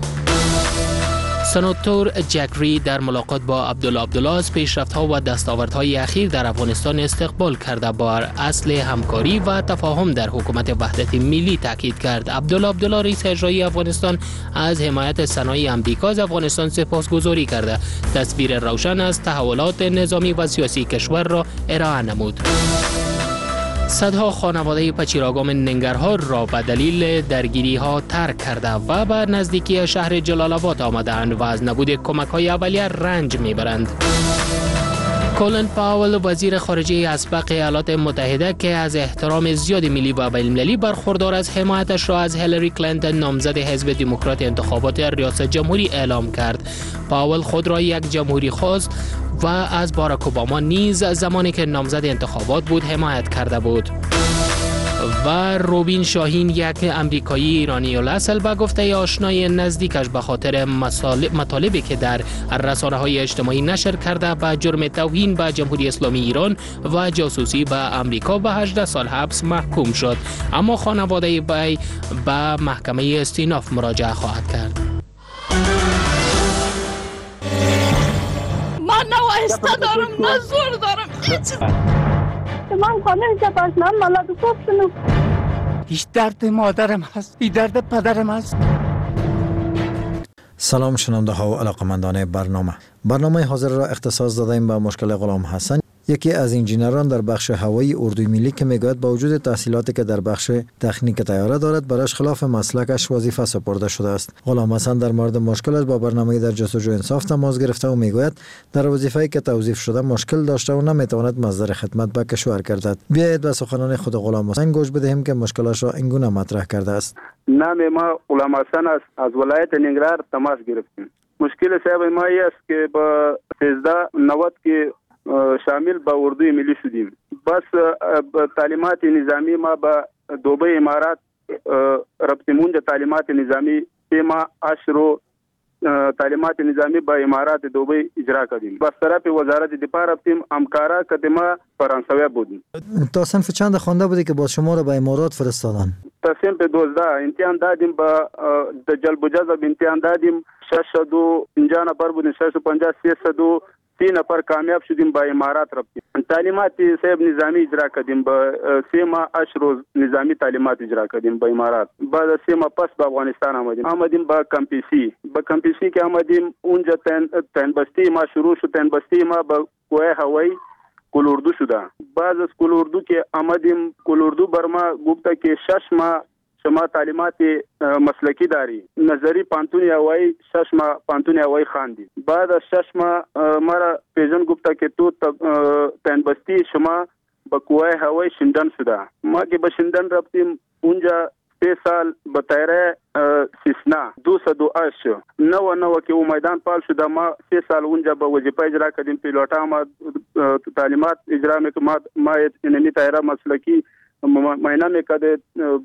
سناتور جک رید در ملاقات با عبدالله از پیشرفت‌ها و دستاوردهای اخیر در افغانستان استقبال کرده، بر اصل همکاری و تفاهم در حکومت وحدت ملی تاکید کرد. عبدالله رئیس اجرایی افغانستان از حمایت صنایع آمریکا از افغانستان سپاسگزاری کرده. تصویر روشن از تحولات نظامی و سیاسی کشور را ارائه نمود. صدها خانواده پچیراگام ننگرهار را به دلیل درگیری ها ترک کرده و به نزدیکی شهر جلال آباد آمدند و از نبود کمک های اولیه رنج میبرند. کولن پاول، وزیر خارجه اسبق ایالات متحده که از احترام زیاد ملی و بین‌المللی برخوردار از حمایتش را از هیلاری کلینتون نامزد حزب دموکرات انتخابات ریاست جمهوری اعلام کرد. پاول خود را یک جمهوری خواست و از باراک اوباما نیز زمانی که نامزد انتخابات بود حمایت کرده بود. و روبین شاهین، یک امریکایی ایرانی الاصل، به گفته آشنای نزدیکش به خاطر مطالبی که در رسانه‌های اجتماعی نشر کرده به جرم توهین به جمهوری اسلامی ایران و جاسوسی به امریکا به 18 سال حبس محکوم شد، اما خانواده وی به محکمه استیناف مراجعه خواهد کرد. من نه وایسته دارم نه زور دارم. من خانه جباشنم ملاد گفتنم. هیچ درد مادرم هست، هیچ درد پدرم هست. سلام شنونده ها و علاقمندان برنامه حاضر را اختصاص دادیم به مشکل غلام حسن، یکی از انجینران در بخش هوایی اردوی ملی که میگوید با وجود تحصیلاتی که در بخش تکنیک طیاره دارد برایش خلاف مسلکش وظیفه سپرده شده است. غلام حسن در مورد مشکلش با برنامه در جستجو انصاف تماس گرفته و میگوید در وظیفه‌ای که توظیف شده مشکل داشته و نمیتواند مصدر خدمت به کشور گردد. بیایید به سخنان خود غلام حسن گوش بدهیم که مشکلش را اینگونه مطرح کرده است. نام ما غلام حسن است، از ولایت ننگرهار تماس گرفتیم. مشکل صاحب ما است که با 1390 که شامل به اردوی ملی شدیم. بس تعلیمات نظامی ما به دوبه امارات رفتمون در تعلیمات نظامی ما اشرو تعلیمات نظامی به امارات دوبه اجرا کردیم. بس طرف وزارت دفاع رفتیم، همکارا کدما فرانسوی بودیم. تا صنف چند خوانده بودی که با شما را به امارات فرستادن؟ تا صنف 12 امتحان دادیم، با جلب و جذب امتحان دادیم. 650 نفر بودیم، 650 330 نفر کامیاب شدیم، با امارات رفتیم. تعلیمات صاحب نظامی اجرا کردیم، با 3 ماه 8 روز نظامی تعلیمات اجرا کردیم با امارات. بعد 3 ماه پس به افغانستان آمدیم با کمپیسی که آمدیم. اونجا تنبستی ما شروع شد. تنبستی ما با کوه هوایی کلوردو شده. بعد از کلوردو که آمدیم، کلوردو بر ما گفته که 6 ماه شما تعلیمات مسلکی داری، نظری پانتون هوایی 6 ماه پانتون هوایی خواندی. بعد از 6 ماه مرا پیژن گفته که تو تنبستی شما با کوه هوایی شندن شده. ما که به شندن رفتیم، اونجا 3 سال به طیاره سیسنا 208 نو که او میدان پال شده. ما 3 سال اونجا به وظیفه اجرا کردیم. پیلوتا ما تعلیمات اجرا میکنم. ما اینمی طیاره مسلکی مهینه میکرد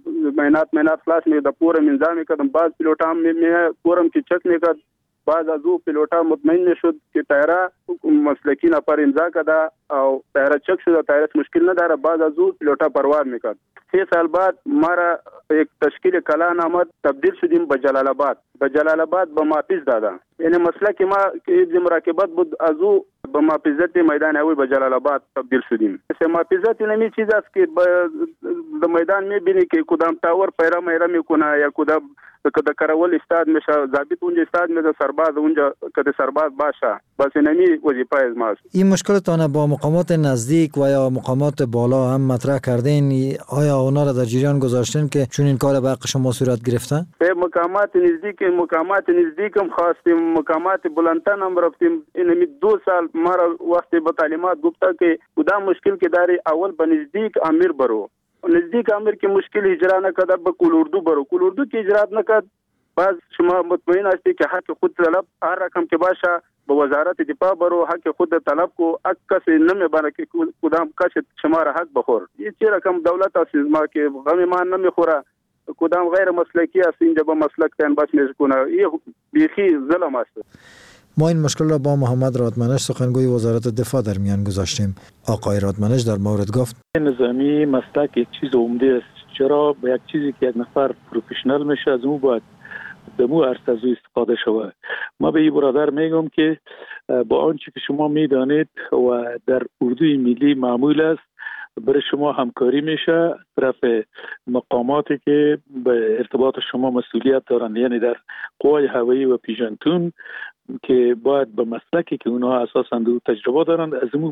مهینات کلاس می د پورم انضام میکردم. بعض پیلوتام می پورم که چک میکرد. بعض از او پیلوتا مطمئن نشد که طیاره مسلکی نفر امضا کرده او طیاره چک شده، طیاره مشکل نداره. بعض از او پیلوتا پرواز میکرد. 3 سال بعد مرا یک تشکیل کلان آمد، تبدیل شدیم به جلال آباد. به جلال آباد به محافظ داده، یعنی مسلک ما که مراقبت بود از او به محافظت میدان هوایی به جلال آباد تبدیل شدیم. محافظت نمی چیز است که در میدان میبینی که کدام تاور پیرا میرا میکنه یا کدام که کرول استاد میشه، ضابط اونجا استاد میشه، سرباز اونجا که سرباز باشه. بس نمی وظیفه از ماست. این مشکلتان با مقامات نزدیک و یا مقامات بالا هم مطرح کردین؟ آیا اونا را در جریان گذاشتین که چون این کار به حق شما صورت گرفته؟ به مقامات نزدیک هم خواستیم، مقامات بلندتر هم رفتیم. این 2 سال ما وقتی به تعلیمات گفته که کدام مشکل که داری اول به نزدیک امیر برو. نزدیک امیر که مشکل اجرا نکرد به کلوردو برو. کلوردو که اجرا نکرد باز شما مطمئن هستی که حق خود طلب هر رقم که باشه به وزارت دفاع برو، حق خود طلب کو. اک کسی نمیبره که کدام کس شما را حق بخور. این چه رقم دولت است ما که غم ما نمیخوره، کدام غیر مسلکی است اینجا به مسلک تن بس میکنه. این بیخی ظلم است. ما این مشکل را با محمد رادمنش سخنگوی وزارت دفاع در میان گذاشتیم. آقای رادمنش در مورد گفت نظامی مسلک یک چیز عمده است. چرا به یک چیزی که یک نفر پروفشنال میشه از اون باید دمو عرصه از استفاده شود. ما به این برادر میگم که با آنچه که شما میدانید و در اردوی ملی معمول است، برای شما همکاری میشه طرف مقاماتی که به ارتباط شما مسئولیت دارند، یعنی در قوای هوایی و پیژنتون که باید به مسلکی که اونها اساساً دو تجربه دارند از اون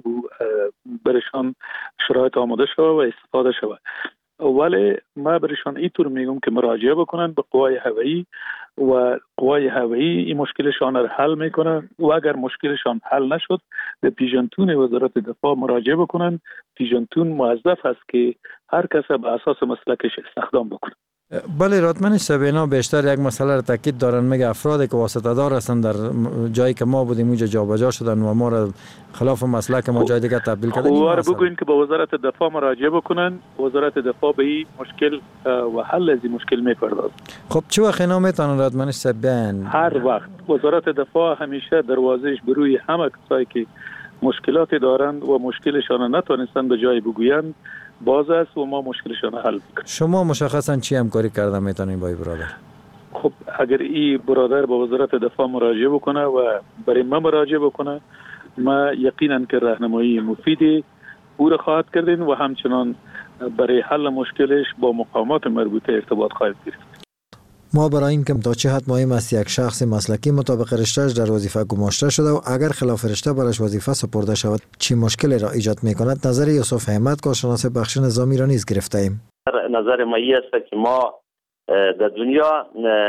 برشان شرایط آماده شود و استفاده شود. ولی ما برشان اینطور میگم که مراجعه بکنن به قوای هوایی و قوای هوایی این مشکلشان را حل میکنه و اگر مشکلشان حل نشد به پیژنتون وزارت دفاع مراجعه بکنن. پیژنتون موظف است که هر کس به اساس مسلکش استخدام بکنه. بله رادمنش سبینا بیشتر یک مسئله را تاکید دارن، میگه افرادی که واسطه دار هستن در جایی که ما بودیم اونجا جابجا شدن و ما را خلاف مسلک ما جای دیگه تبدیل کردن. خوار بگوین که به وزارت دفاع مراجعه بکنن، وزارت دفاع به این مشکل و حل از این مشکل میپردازه. خب چه وقت اینا میتونن رادمنش سبیان؟ هر وقت وزارت دفاع همیشه دروازهش بروی همه کسایی که مشکلات دارند و مشکلشان نتونستن به جای بگویند باز است و ما مشکلشان حل میکنیم. شما مشخصا چی همکاری کردن میتونین با این برادر؟ خب اگر این برادر با وزارت دفاع مراجعه بکنه و برای ما مراجعه بکنه، ما یقینا که راهنمایی مفیدی او را خواهد کردین و همچنان برای حل مشکلش با مقامات مربوطه ارتباط خواهد گرفت. ما برای این که تا چه حد مهم است یک شخص مسلکی مطابق رشته‌اش در وظیفه گماشته شده و اگر خلاف رشته برش وظیفه سپرده شود چی مشکلی را ایجاد می‌کند، نظر یوسف احمد کارشناس بخش نظامی را نیز گرفته ایم. نظر ما است که ما در دنیا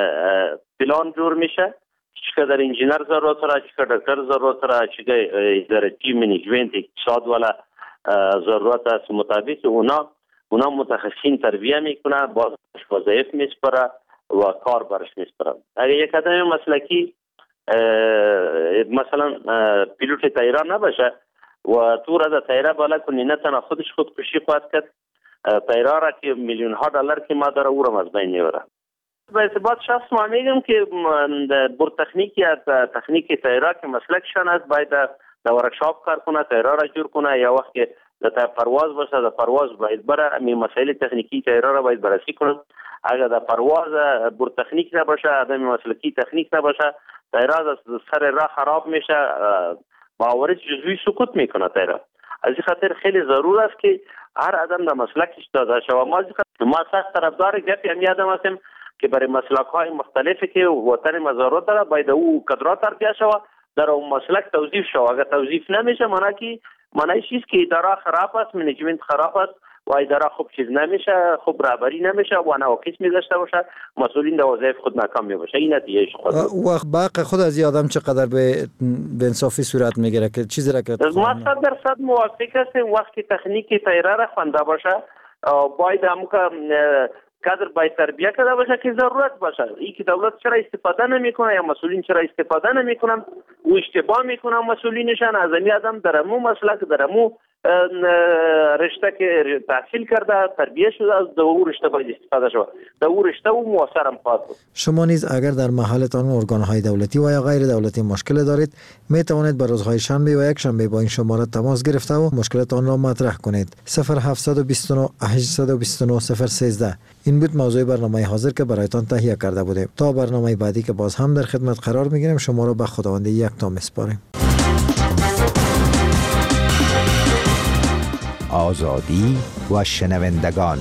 پلان جور میشه، چقدر انجینر ضرورت داره، چقدر دکتر ضرورت داره، چقدر ادارتی منیجمنت اقتصاد والا ضرورت است. مطابق اونا متخصصین تربیه میکنه، باز وظایف میسپره و کار برش میسپرن. اگر یک آدم مسلکی مثلا پیلوت طیاره نباشه و تو را در طیاره بالا کنی، نه تنها خودش خودکشی خواهد کرد، طیاره را که میلیون ها دلار که ما داره او را از بین میبره. به ارتباط شخص ما میگم که بر تکنیک یا تکنیک طیاره که مسلکشان است باید در ورکشاپ کار کنه، طیاره را جور کنه، یا وقت که در پرواز باشه در پرواز باید بره می مسائل تکنیکی طیاره را باید بررسی کنه. اگر در پرواز بر تکنیک نباشه، آدم مسلکی تکنیک نباشه، طیاره از سر راه خراب میشه، باورش جزوی سقوط میکنه طیاره. از این خاطر خیلی ضرور است که هر آدم در مسلکش داده شود. ما سخت طرفدار گپی هم یادم هستیم که برای مسلک های مختلفی که وطن مزارات داره باید او قدرات تربیه شود، در اون مسلک توظیف شود. اگر توظیف نمیشه معنی چیز که اداره خراب است، منیجمنت خراب است و اداره خوب چیز نمیشه، خوب رهبری نمیشه و نواقص می‌داشته باشه، مسئولین در وظایف خود ناکام میشه. این نتیجه خود وقت باقی خود از آدم چقدر به انصافی صورت میگیره که چیزی را که ما 100% موافق هستیم. وقتی تکنیک طیاره را خوانده باشه باید هم کادر باید تربیه کرده باشه که ضرورت باشه. این که دولت چرا استفاده نمیکنه یا مسئولین چرا استفاده نمیکنن و اشتباه میکنن مسئولینشان، از این آدم درمو مسلک درمو رشته که تحصیل کرده تربیه شده از او رشته باید استفاده شود. در او رشته و مؤثر هم خواهد بود. شما نیز اگر در محلتان ارگان‌های دولتی و یا غیر دولتی مشکل دارید می توانید به روزهای شنبه و یک شنبه با این شماره تماس گرفته و مشکلتان را مطرح کنید. 0729 829 013. این بود موضوع برنامه حاضر که برایتان تهیه کرده بودیم. تا برنامه بعدی که باز هم در خدمت قرار میگیریم شما را به خداوند یکتا میسپاریم. آزادی و شنوندگان.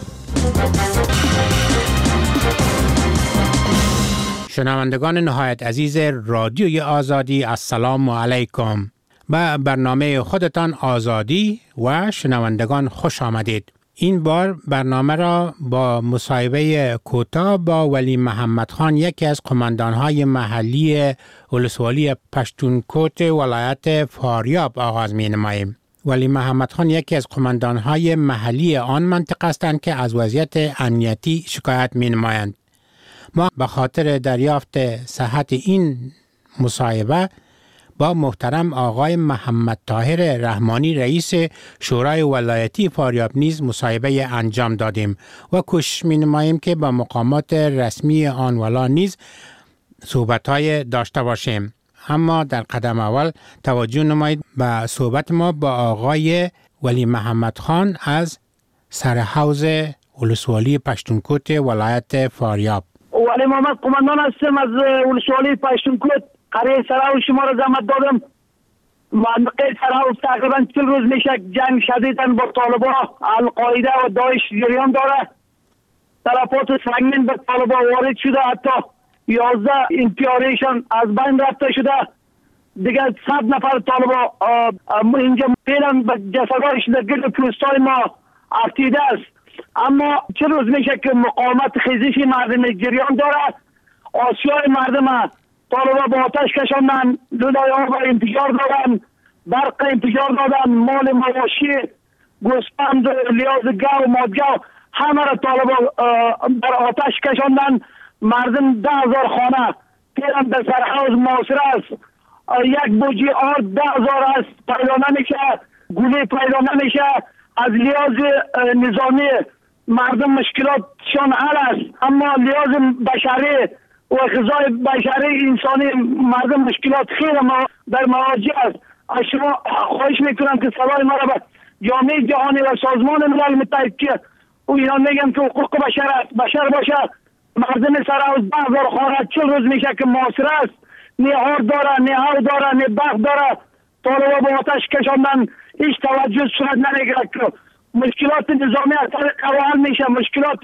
شنوندگان نهایت عزیز رادیوی آزادی، السلام علیکم. به برنامه خودتان آزادی و شنوندگان خوش آمدید. این بار برنامه را با مصاحبه کوتاه با ولی محمد خان، یکی از قماندان‌های محلی ولسوالی پشتونکوت ولایت فاریاب آغاز می‌نماییم. ولی محمد خان یکی از قماندان‌های محلی آن منطقه هستند که از وضعیت امنیتی شکایت می‌نمایند. ما به خاطر دریافت صحت این مصاحبه با محترم آقای محمد طاهر رحمانی رئیس شورای ولایتی فاریاب نیز مصاحبه انجام دادیم و کوشش می‌نماییم که با مقامات رسمی آن ولا نیز صحبت‌های داشته باشیم. اما در قدم اول توجه نمایید به صحبت ما با آقای ولی محمد خان از سرحوض ولسوالی پشتونکوت ولایت فاریاب. ولی محمد قماندان هستم از ولسوالی پشتونکوت. قریه سرحوض شما را زحمت دادم. منطقه سرحوض تقریبا 40 روز میشه جنگ شدیدن با طالبان القاعده و داعش جریان داره. تلفات سنگین به طالبان وارد شده، حتی 11 انتیاریشان از بین رفته شده. دیگه 100 نفر طالبان اینجا فعلا به جسدهایش در گرد پوستای ما افتیده است. اما 40 روز میشه که مقاومت خیزشی مردم جریان داره. آسیای مردم طالبان با آتش کشاندن، لولای آب انفجار دادن، برق انفجار دادن، مال مواشی، گوسفند، لیاز گاو، مادگاو همه را طالبان در آتش کشاندن. مردم 10,000 خانه فعلا در سرحوض محاصره است. یک بوجی آرد 10,000 است، پیدا نمیشه، گوله پیدا نمیشه. از لیاز نظامی مردم مشکلاتشان حل است، اما لیاز بشری و غذای بشری انسانی مردم مشکلات خیلی در مواجه است. از شما خواهش میکنم که صدای ما را به جامعه جهانی و سازمان ملل متحد که اینا میگن که حقوق بشر است، بشر باشه. مردم سرحوض 10,000 خانه 40 روز میشه که محاصره است. نه آرد داره، نه هوا داره، نه برق داره. طالبان با آتش کشاندن، هیچ توجه صورت نمیگیره که مشکلات نظامی از طریق حل میشه. مشکلات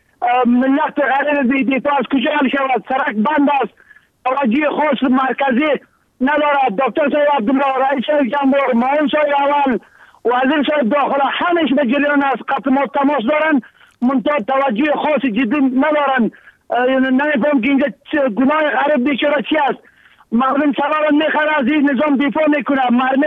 ملت غریب دفاع از کجا حل شود؟ سرک بند است، توجه خاص مرکزی نداره. دکتر صاحب عبدالله، رئیس جمهور، معاون صاحب اول، وزیر صاحب داخله همش به جریان از قطع ما تماس دارن، منتها توجه خاص جدی ندارن. نمیفهم که اینجا گناه غریب بیچاره چی است. مردم سرارا میخره از این نظام دفاع میکنه،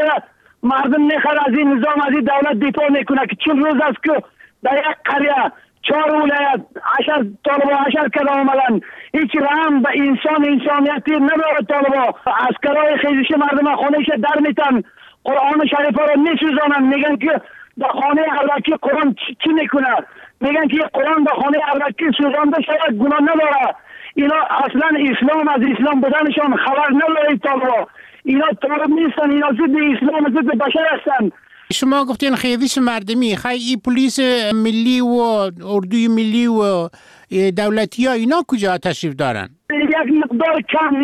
مردم میخره از این نظام، از این دولت دفاع میکنه که 40 روز است که در یک قریه 4 ولایت 10 طالبان 10 کده آمدن. هیچ رحم به انسانیتی نداره. طالبان عسکرای خیزشی مردم خانهش در میتن، قرآن شریف را میسوزانن، میگن که در خانه الکی قرآن چی میکنه؟ میگن که قرآن در خانه الکی سوزانده شود، گناه نداره. اینا اصلا اسلام از اسلام بودنشان خبر نداره. طالبان اینا طالب نیستن، اینا ضد اسلام، ضد بشر هستن. شما گفتین خیزش مردمی، این پلیس ملی و اردوی ملی و دولتی ها اینا کجا تشریف دارن؟ یک مقدار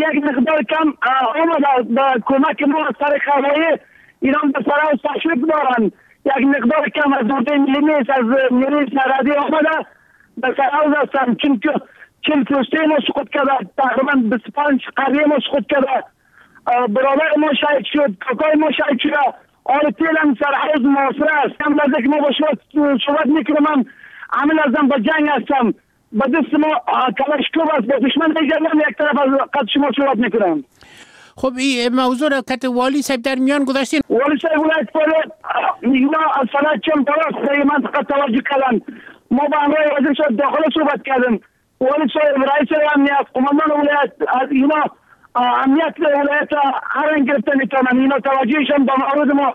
کم آمد به کمک ما از طریق هوایی. اینا به سرحوض تشریف دارن. یک مقدار کم از اردوی ملی از نیروی سرحدی آمده به سرحوض هستن، چون که 40 پوسته ما سقوط کرده، تقریبا 25 قریه ما سقوط کرده، برادر ما شهید شد، کاکای ما شهید شده. آره فعلا سرحوض محاصره است. هم لازم که ما با شما صحبت میکنم، من عامل ازم با جنگ هستم، با دست ما کلاشکوف است، با دشمن نگردم، یک طرف از قد شما صحبت میکنم. خب این موضوع را کت والی صاحب در میان گذاشتین؟ والی صاحب ولایت فاریاب اینا از صنعت چند طرف به منطقه توجه کردن. ما با همراه وزیر صاحب داخل صحبت کردیم. والی صاحب رئیس امنیت، قماندان ولایت، از اینا امنیت ولایت هر این گرفته میتونن. اینا توجهشان با مورد ما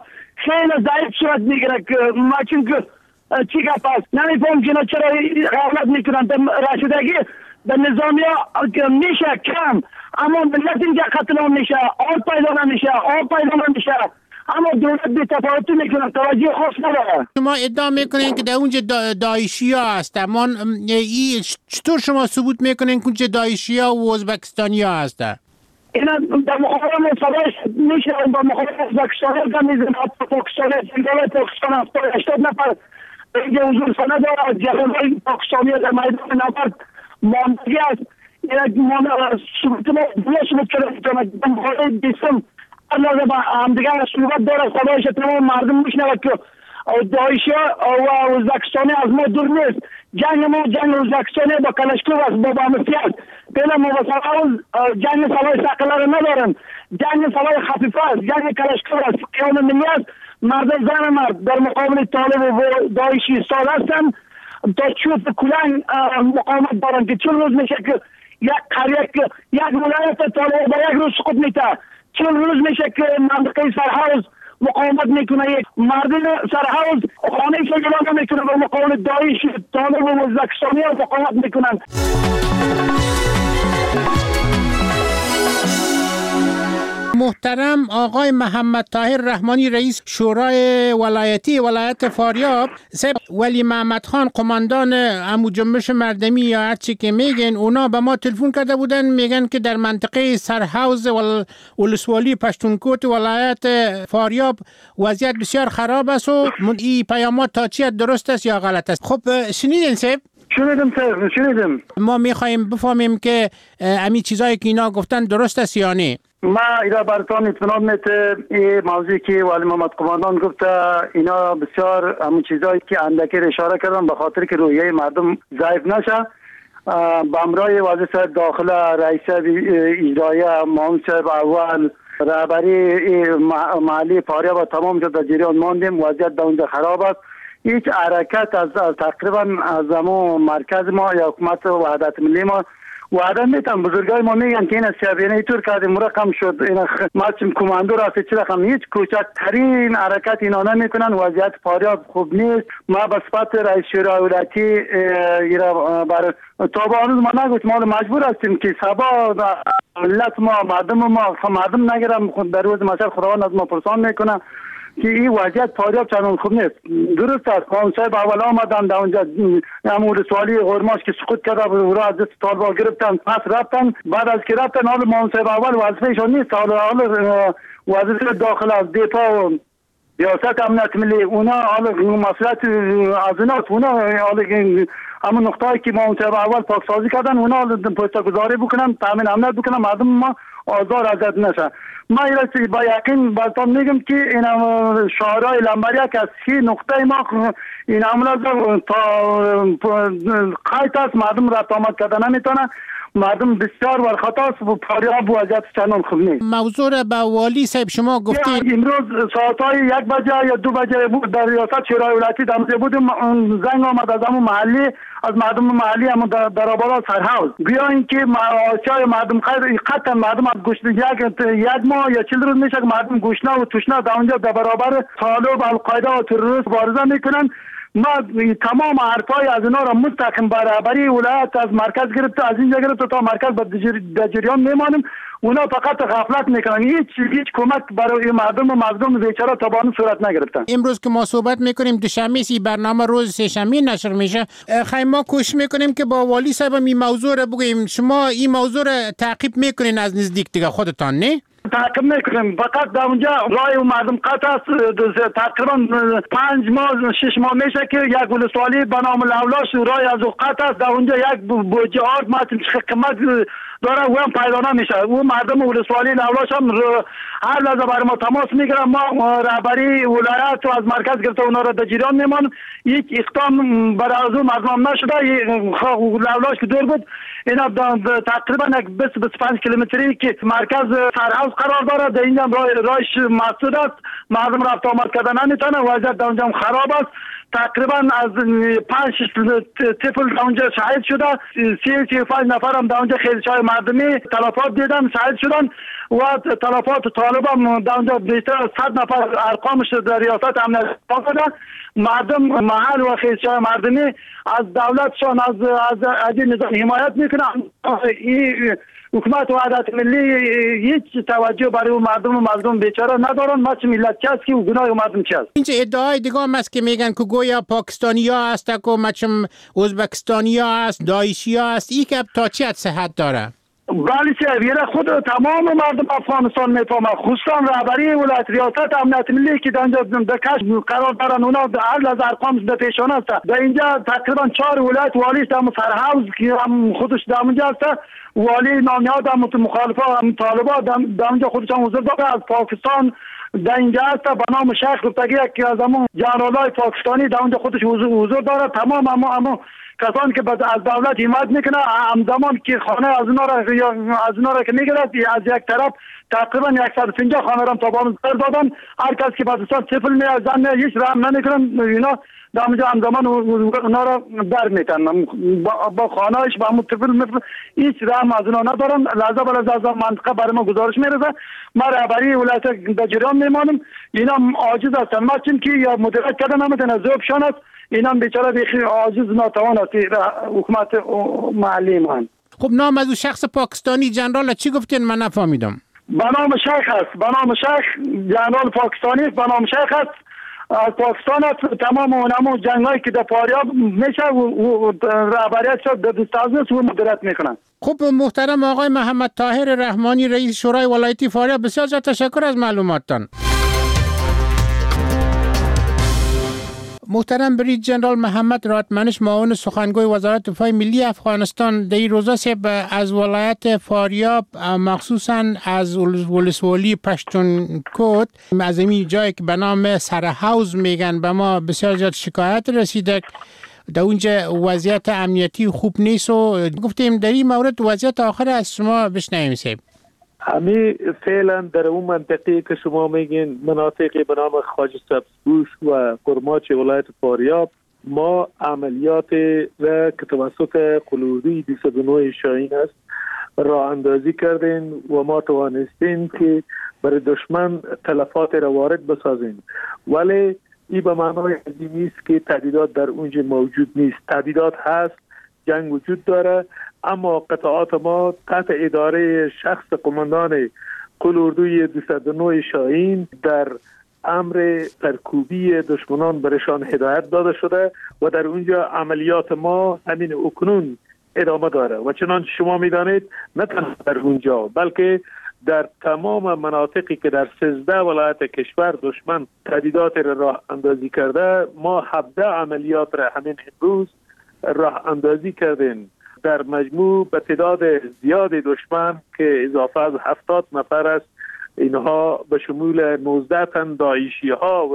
خیلی ضعیف صورت میگیره. ما چون که چی گپ است نمیفهم که اینا چرا غفلت میکنن. رسیدگی به نظامی ها میشه کم، اما ملت اینجا قتل هم میشه، آب پیدا نمیشه، آب پیدا نمیشه، اما دولت بی تفاوتی میکنن، توجه خاص نداره. شما ادعا میکنین که در اونجا داعشی ها هستن، چطور شما ثبوت میکنین که اونجا داعشی ها و ازبکستانی ها هستن؟ اینا در مقابل صدایش میشه، با مقابل ازبکستانی هم میزن، پاکستانی زندان پاکستان 80 نفر اینجا حضور سنه داره. جهان پاکستانی در میدان نبرد ماندگی است. اینا ثبوت ما ثبوت کرده در مقابل دیسم لازم همدیگه صحبت داره. صدایش تمام مردم میشنود که داعشی و ازبکستانی از ما دور نیست. جنگ ما جنگ ازبکستانی با کلشکوف است، با بامسی است. پیلا ما با جنگ سلاح ثقیله رو ندارم، جنگ سلاح خفیفه است، جنگ کلشکوف است. قیام ملی است، مرد زن مرد در مقابل طالب و داعشی سال هستن تا چوب کلنگ مقاومت دارن که چون روز میشه که یک قریه که یک ولایت طالب با یک روز سقوط میته. چون روز میشه که منطقه سرحوض مقاومت میکنه، یک مردم سرحوض خانه سجلانه میکنه و مقابل داعش طالب و ازبکستانی ها مقاومت میکنن. محترم آقای محمد طاهر رحمانی رئیس شورای ولایتی ولایت فاریاب، ولی محمد خان قماندان عمو جنبش مردمی یا هر چی که میگن، اونا به ما تلفن کرده بودن، میگن که در منطقه سرحوض ولسوالی پشتونکوت ولایت فاریاب وضعیت بسیار خراب است و این پیامات تا چی درست است یا غلط است. خب شنیدین سیب؟ شنیدم. ما میخوایم بفهمیم که امی چیزایی که اینا گفتن درست است یا نه. ما اینا براتون اطمینان میده این موضوعی که ولی محمد قماندان گفته اینا بسیار همون چیزایی که اندکی اشاره کردن به خاطر که روحیه مردم ضعیف نشه. با امرای وزیر صاحب داخل رئیس اجرایی معاون صاحب اول رهبری محلی فاریاب و تمام جا در جریان ماندیم. وضعیت در اونجا خراب است. هیچ حرکت از تقریبا از همون مرکز ما یا حکومت وحدت ملی ما وعده میتن. بزرگای ما میگن که این سیابینه ایطور کردیم مرقم شد، این ماشین کماندو راسته چی رقم، هیچ کوچکترین حرکت اینا نمیکنن. وضعیت فاریاب خوب نیست. ما به صفت رئیس شورای ولایتی بر تا به هنوز ما نگوش ما مجبور هستیم که سبا ملت ما مردم نگیرم در روز مشهد خداوند از ما پرسان میکنه که این وضعیت فاریاب چندان خوب نیست. درست است خان صاحب اول آمدن در اونجا امور سوالی غرماش که سقوط کرده بود را از دست طالبان گرفتن، پس رفتن. بعد از که رفتن حال معاون صاحب اول وظیفه‌شون نیست، حال وزیر داخل از دفاع و ریاست امنیت ملی اونا حال مسئولیت از اوناست. اونا حال همون نقطه‌ای که معاون صاحب اول پاکسازی کردن اونا پشتگذاری بکنن، تامین امنیت بکنن، مردم ما آزار ازت نشه. ما ایرا با یقین براتون میگم که این شعارهای لنبریک از سی نقطه ما این عملات تا قایت است، مردم رفت آمد کردن نمیتونه. مردم بسیار ورخطاست و فاریاب وضعیت چندان خوب نیست. موضوع را به والی صاحب شما گفتید. امروز ساعتهای 1 بجه یا 2 بجه بود در ریاست شورای ولایتی دمزه بودیم، زنگ آمد از همون محلی، از مردم محلی هم در آبادان سرحوض گویا اینکه آسیای مردم قطعا مردم از گوشت یک ماه یا 40 روز میشه که مردم گوشنه و توشنه در اونجا در برابر طالب القاعده و تروریست مبارزه میکنن. ما تمام حرفای از اینا را مستقیم برابری ولایت از مرکز گرفته، از اینجا گرفته تا مرکز در جریان میمانیم. اونا فقط غفلت میکنن، هیچ کمک برای مردم و مردم بیچاره تا بانو صورت نگرفتن. امروز که ما صحبت میکنیم دوشنبه سی برنامه روز سه‌شنبه نشر میشه، خیلی ما کوشش میکنیم که با والی صاحب این موضوع را بگیم. شما این موضوع را تعقیب میکنین از نزدیک دیگه خودتان نه؟ تعقیب میکنیم. فقط در اونجا رای و مردم قطع است. تقریبا 5 ماه 6 ماه میشه که یک ولسوالی به نام لولاش رای از قطع است. در اونجا یک بوجه آرد ماتم خدمت داره و هم پیدا نمیشه. او مردم ولسوالی لولاش هم هر لحظه برای ما تماس میگیرن. ما رهبری ولایت و از مرکز گرفته اونا را در جریان میمان. یک اقدام برای از اون مردم نشده. لولاش که دور بود اینا تقریبا 20-25 کیلومتری که مرکز سرحوض قرار داره، در اینجا رایش مسدود است، مردم رفت آمد کردن نمیتونه. وضعیت در اونجا خراب است. تقریبا از 5-6 طفل در اونجا شهید شده، 35 نفر هم در اونجا خیلی شای مردمی تلفات دیدن، شهید شدن. و تلفات طالبان در اونجا بیشتر از 100 نفر ارقامش در ریاست امنیت داده. مردم محل و خیزشای مردمی از دولتشان از نظام حمایت میکنن. این حکومت وحدت ملی هیچ توجه برای مردم و مردم بیچاره ندارن. ما چه ملت چی است که گناه مردم چی است. اینجا ادعای دیگه هم است که میگن که گویا پاکستانی ها هست که مچم ازبکستانی ها هست، داعشی ها هست. این که تا چی صحت داره؟ ولی چه خود تمام مردم افغانستان میفهمه، خصوصا رهبری ولایت ریاست امنیت ملی که در کشف قرار دارن. اونا هر از ارقام در پیشان است. در اینجا تقریبا 4 ولایت والیش در سرحوز که خودش در اونجا است. والی نامنهاد هم مخالفه هم طالبا در اونجا خودشان حضور داره. از پاکستان در اینجا است به نام شیخ رفتگی که از همون جنرالای پاکستانی در اونجا خودش حضور داره. تمام همون کسانی که از دولت حمایت میکنه همزمان که خانه از اونا را که میگیرد از یک طرف تقریبا 150 خانه را تابان دادن. هر کس که پاکستان طفل میزنه هیچ رحم نمیکنن. اینا در اونجا همزمان اونا را در میکنن با خانهش با همون طفل هیچ رحم از اونا ندارن. لحظه به لحظه منطقه برای ما گزارش میرسه. ما رهبری ولایت در جریان میمانیم. اینا عاجز هستن. ما چون که یا مدیریت کردن نمیتونه ذوبشان است. اینا بیچاره بخی عاجز ناتوان است حکومت محلی من. خب نام از شخص پاکستانی جنرال چی گفتین؟ من نفهمیدم. به نام شیخ است. به نام شیخ جنرال پاکستانی به نام شیخ است. از پاکستان است. تمام اونمو جنگایی که در فاریاب میشه و رهبریت شد در دستازه و مدیریت میکنن. خب محترم آقای محمد طاهر رحمانی رئیس شورای ولایتی فاریاب، بسیار تشکر از معلوماتتان. محترم برید جنرال محمد راتمنش معاون سخنگوی وزارت دفاع ملی افغانستان در این روزا از ولایت فاریاب مخصوصا از ولسوالی پشتونکوت از این جایی که به نام سرحوز میگن به ما بسیار زیاد شکایت رسیده در اونجا وضعیت امنیتی خوب نیست و گفتیم در این مورد وضعیت آخر از شما بشنویم سیب. همی فعلا در اون منطقه که شما میگین مناطقی به نام خواجه سبزپوش و قرماچ ولایت فاریاب ما عملیات را که توسط قلوری 209 شاهین است راه اندازی کردیم و ما توانستیم که برای دشمن تلفات را وارد بسازیم. ولی این به معنای این نیست که تهدیدات در اونجا موجود نیست. تهدیدات هست، جنگ وجود داره، اما قطعات ما تحت اداره شخص قماندان قلوردوی 209 شاهین در امر سرکوبی دشمنان برشان هدایت داده شده و در اونجا عملیات ما همین اکنون ادامه داره و چنانچه شما میدانید نه تنها در اونجا بلکه در تمام مناطقی که در 13 ولایت کشور دشمن تهدیدات راه اندازی کرده ما 17 عملیات را همین امروز راه اندازی کردیم. در مجموع به تعداد زیاد دشمن که اضافه از 70 نفر است، اینها به شمول 19 تن داعشی ها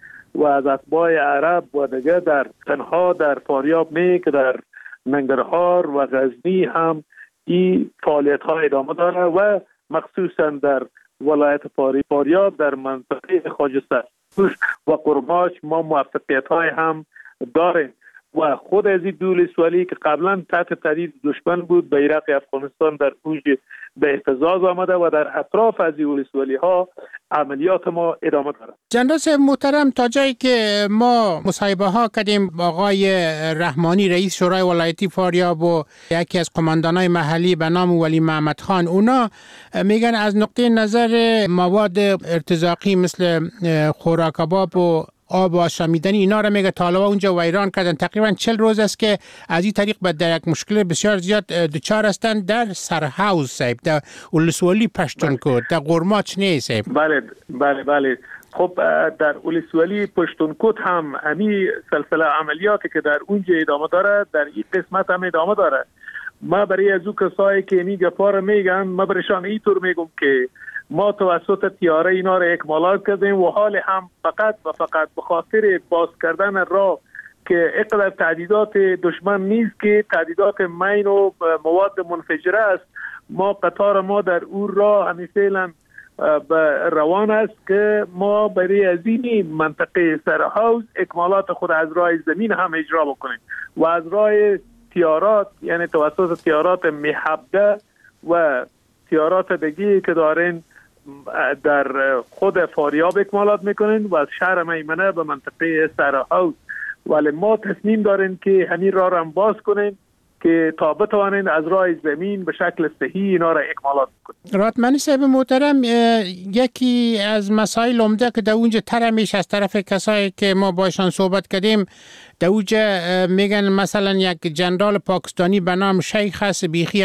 و از اتباع عرب و دیگه در تنها در فاریاب که در ننگرهار و غزنی هم این فعالیت ها ادامه داره و مخصوصا در ولایت فاریاب در منطقه خواجه سبزپوش و قرماچ ما موفقیت های هم داریم و خود از این ولسوالی که قبلا تحت تهدید دشمن بود بیرق افغانستان در اوج به اهتزاز آمده و در اطراف از این ولسوالی ها عملیات ما ادامه دارد. جنرال محترم تا جایی که ما مصاحبه ها کردیم آقای رحمانی رئیس شورای ولایتی فاریاب و یکی از قماندانای محلی به نام ولی محمد خان، اونا میگن از نقطه نظر مواد ارتزاقی مثل خوراک کباب و آب آشامیدنی اینا را میگه طالبا اونجا ویران کردن. تقریبا 40 روز است که از این طریق به در یک مشکل بسیار زیاد دچار هستند در سرحوز صاحب، در ولسوالی پشتونکوت، در قرماچ نیست. بله. خب در ولسوالی پشتونکوت هم همین سلسله عملیاتی که در اونجا ادامه داره در این قسمت هم ادامه داره. ما برای از او کسایی که می گپار میگن ما برشان اینطور میگم که ما توسط تیاره اینا را اکمالات کردیم و حال هم فقط به خاطر باز کردن راه که اقدر تهدیدات دشمن نیست که تهدیدات مین و مواد منفجره است. ما قطار ما در اون راه همین فعلا روان است که ما برای از این منطقه سرحوز اکمالات خود از راه زمین هم اجرا بکنیم و از راه تیارات یعنی توسط تیارات محبده و سیارات دیگی که دارین در خود فاریاب اکمالات میکنین و از شهر میمنه به منطقه سرهاوس، ولی ما تصمیم داریم که همین راه را باز کنیم که تا بتوانین از راه زمین به شکل صحیح اینا را اکمالات کنیم. راتمنی صاحب محترم، یکی از مسائل عمده که در اونجا ترمیش از طرف کسایی که ما باشان صحبت کردیم، در اونجا میگن مثلا یک جنرال پاکستانی به نام شیخ هست، بیخی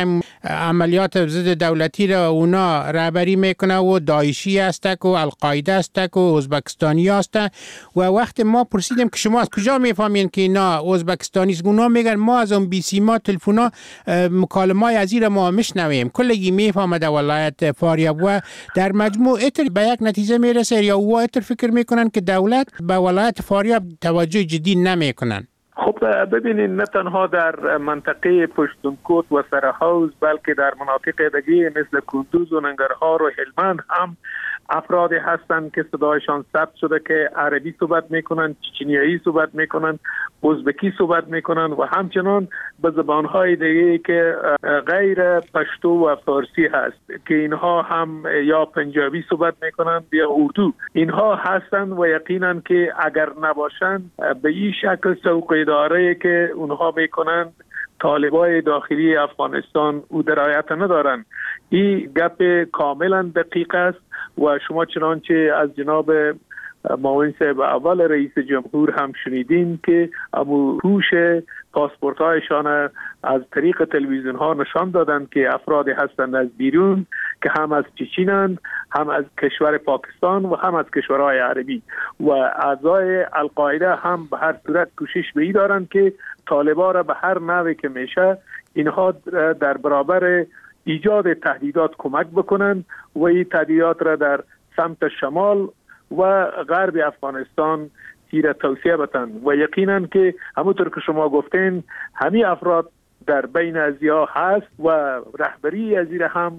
عملیات ضد دولتی را اونا رهبری میکنه و داعشی هستک و القاعده هستک و ازبکستانی هست. و وقت ما پرسیدیم که شما از کجا میفهمین که اینا ازبکستانی است، اونا میگن ما از اون بیسی ما تلفونا مکالمای از این ما میشنویم، کلگی میفهمه در ولایت فاریاب. و در مجموع اتر به یک نتیجه میرسه یا او اتر فکر میکنن که دولت به ولایت فاریاب توجه جدی نمیکنن. خب ببینید، نه تنها در منطقه پشتونکوت و سرهاوس بلکه در مناطق دیگه مثل کندوز و ننگرهار و هلمند هم افرادی هستند که صدایشان ثبت شده که عربی صحبت میکنن، چچنیایی صحبت میکنن، ازبکی صحبت میکنن و همچنان به زبانهای دیگه که غیر پشتو و فارسی هست که اینها هم یا پنجابی صحبت میکنن یا اردو. اینها هستند و یقینا که اگر نباشند به این شکل سوق اداره که اونها میکنن طالبای داخلی افغانستان او درایت ندارن. این گپ کاملا دقیق است و شما چنانچه از جناب معاون صاحب اول رئیس جمهور هم شنیدین که ابو هوش پاسپورت هایشان از طریق تلویزیون ها نشان دادند که افرادی هستند از بیرون که هم از چچینند، هم از کشور پاکستان و هم از کشورهای عربی و اعضای القاعده هم به هر صورت کوشش به این دارند که طالبان را به هر نوعی که میشه اینها در برابر ایجاد تهدیدات کمک بکنند و این تهدیدات را در سمت شمال و غرب افغانستان تیر توسعه بدن و یقینا که همونطور که شما گفتین همین افراد در بین ازیا هست و رهبری ازیر هم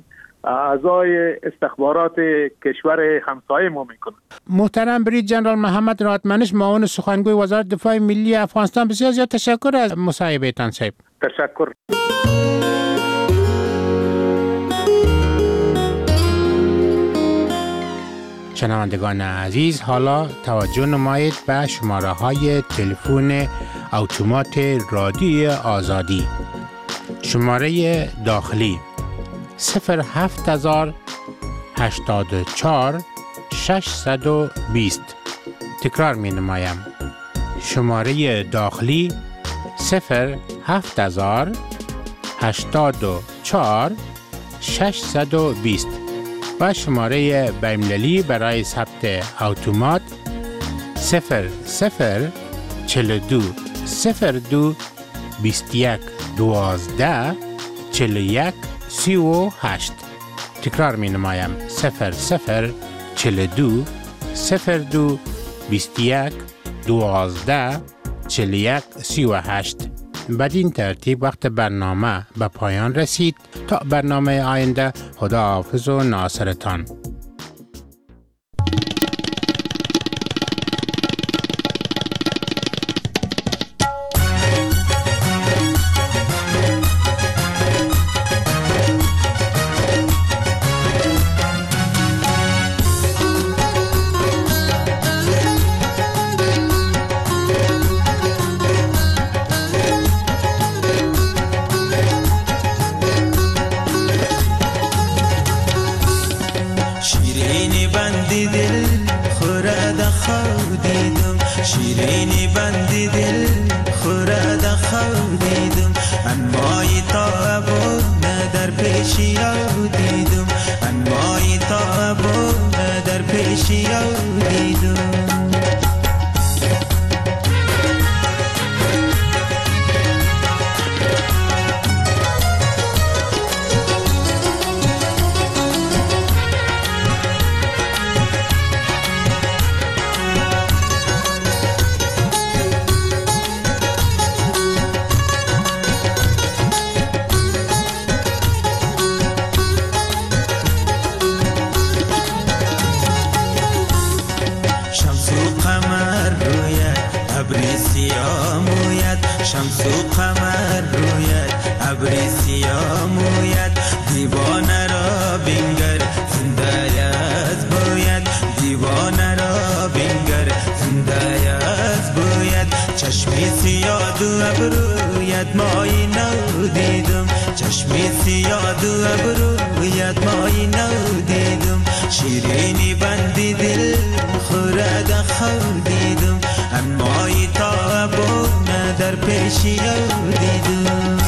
اعضای استخبارات کشور همسایه ما میکنند. محترم برید جنرال محمد راتمنش، معاون سخنگوی وزارت دفاع ملی افغانستان، بسیار زیاد تشکر از مصاحبهتان صاحب. تشکر. شنوندگان عزیز، حالا توجه نمایید به شماره های تلفن اتومات رادیوی آزادی. شماره داخلی 07084 620. تکرار می نمایم. شماره داخلی 07084 620 و شماره بین‌المللی برای ثبت اتومات 0042 02 21 12 41 38. تکرار می نمایم 0042 02 21 12 41 38. بدین ترتیب وقت برنامه به پایان رسید. تا برنامه آینده، خداحافظ و ناصرتان. رویت مایی ندیدم چشمی سیاد و ابرویت مایی ندیدم شیرینی بندی دل خورد خوردیدم امایی تا ابو در پیشی دیدم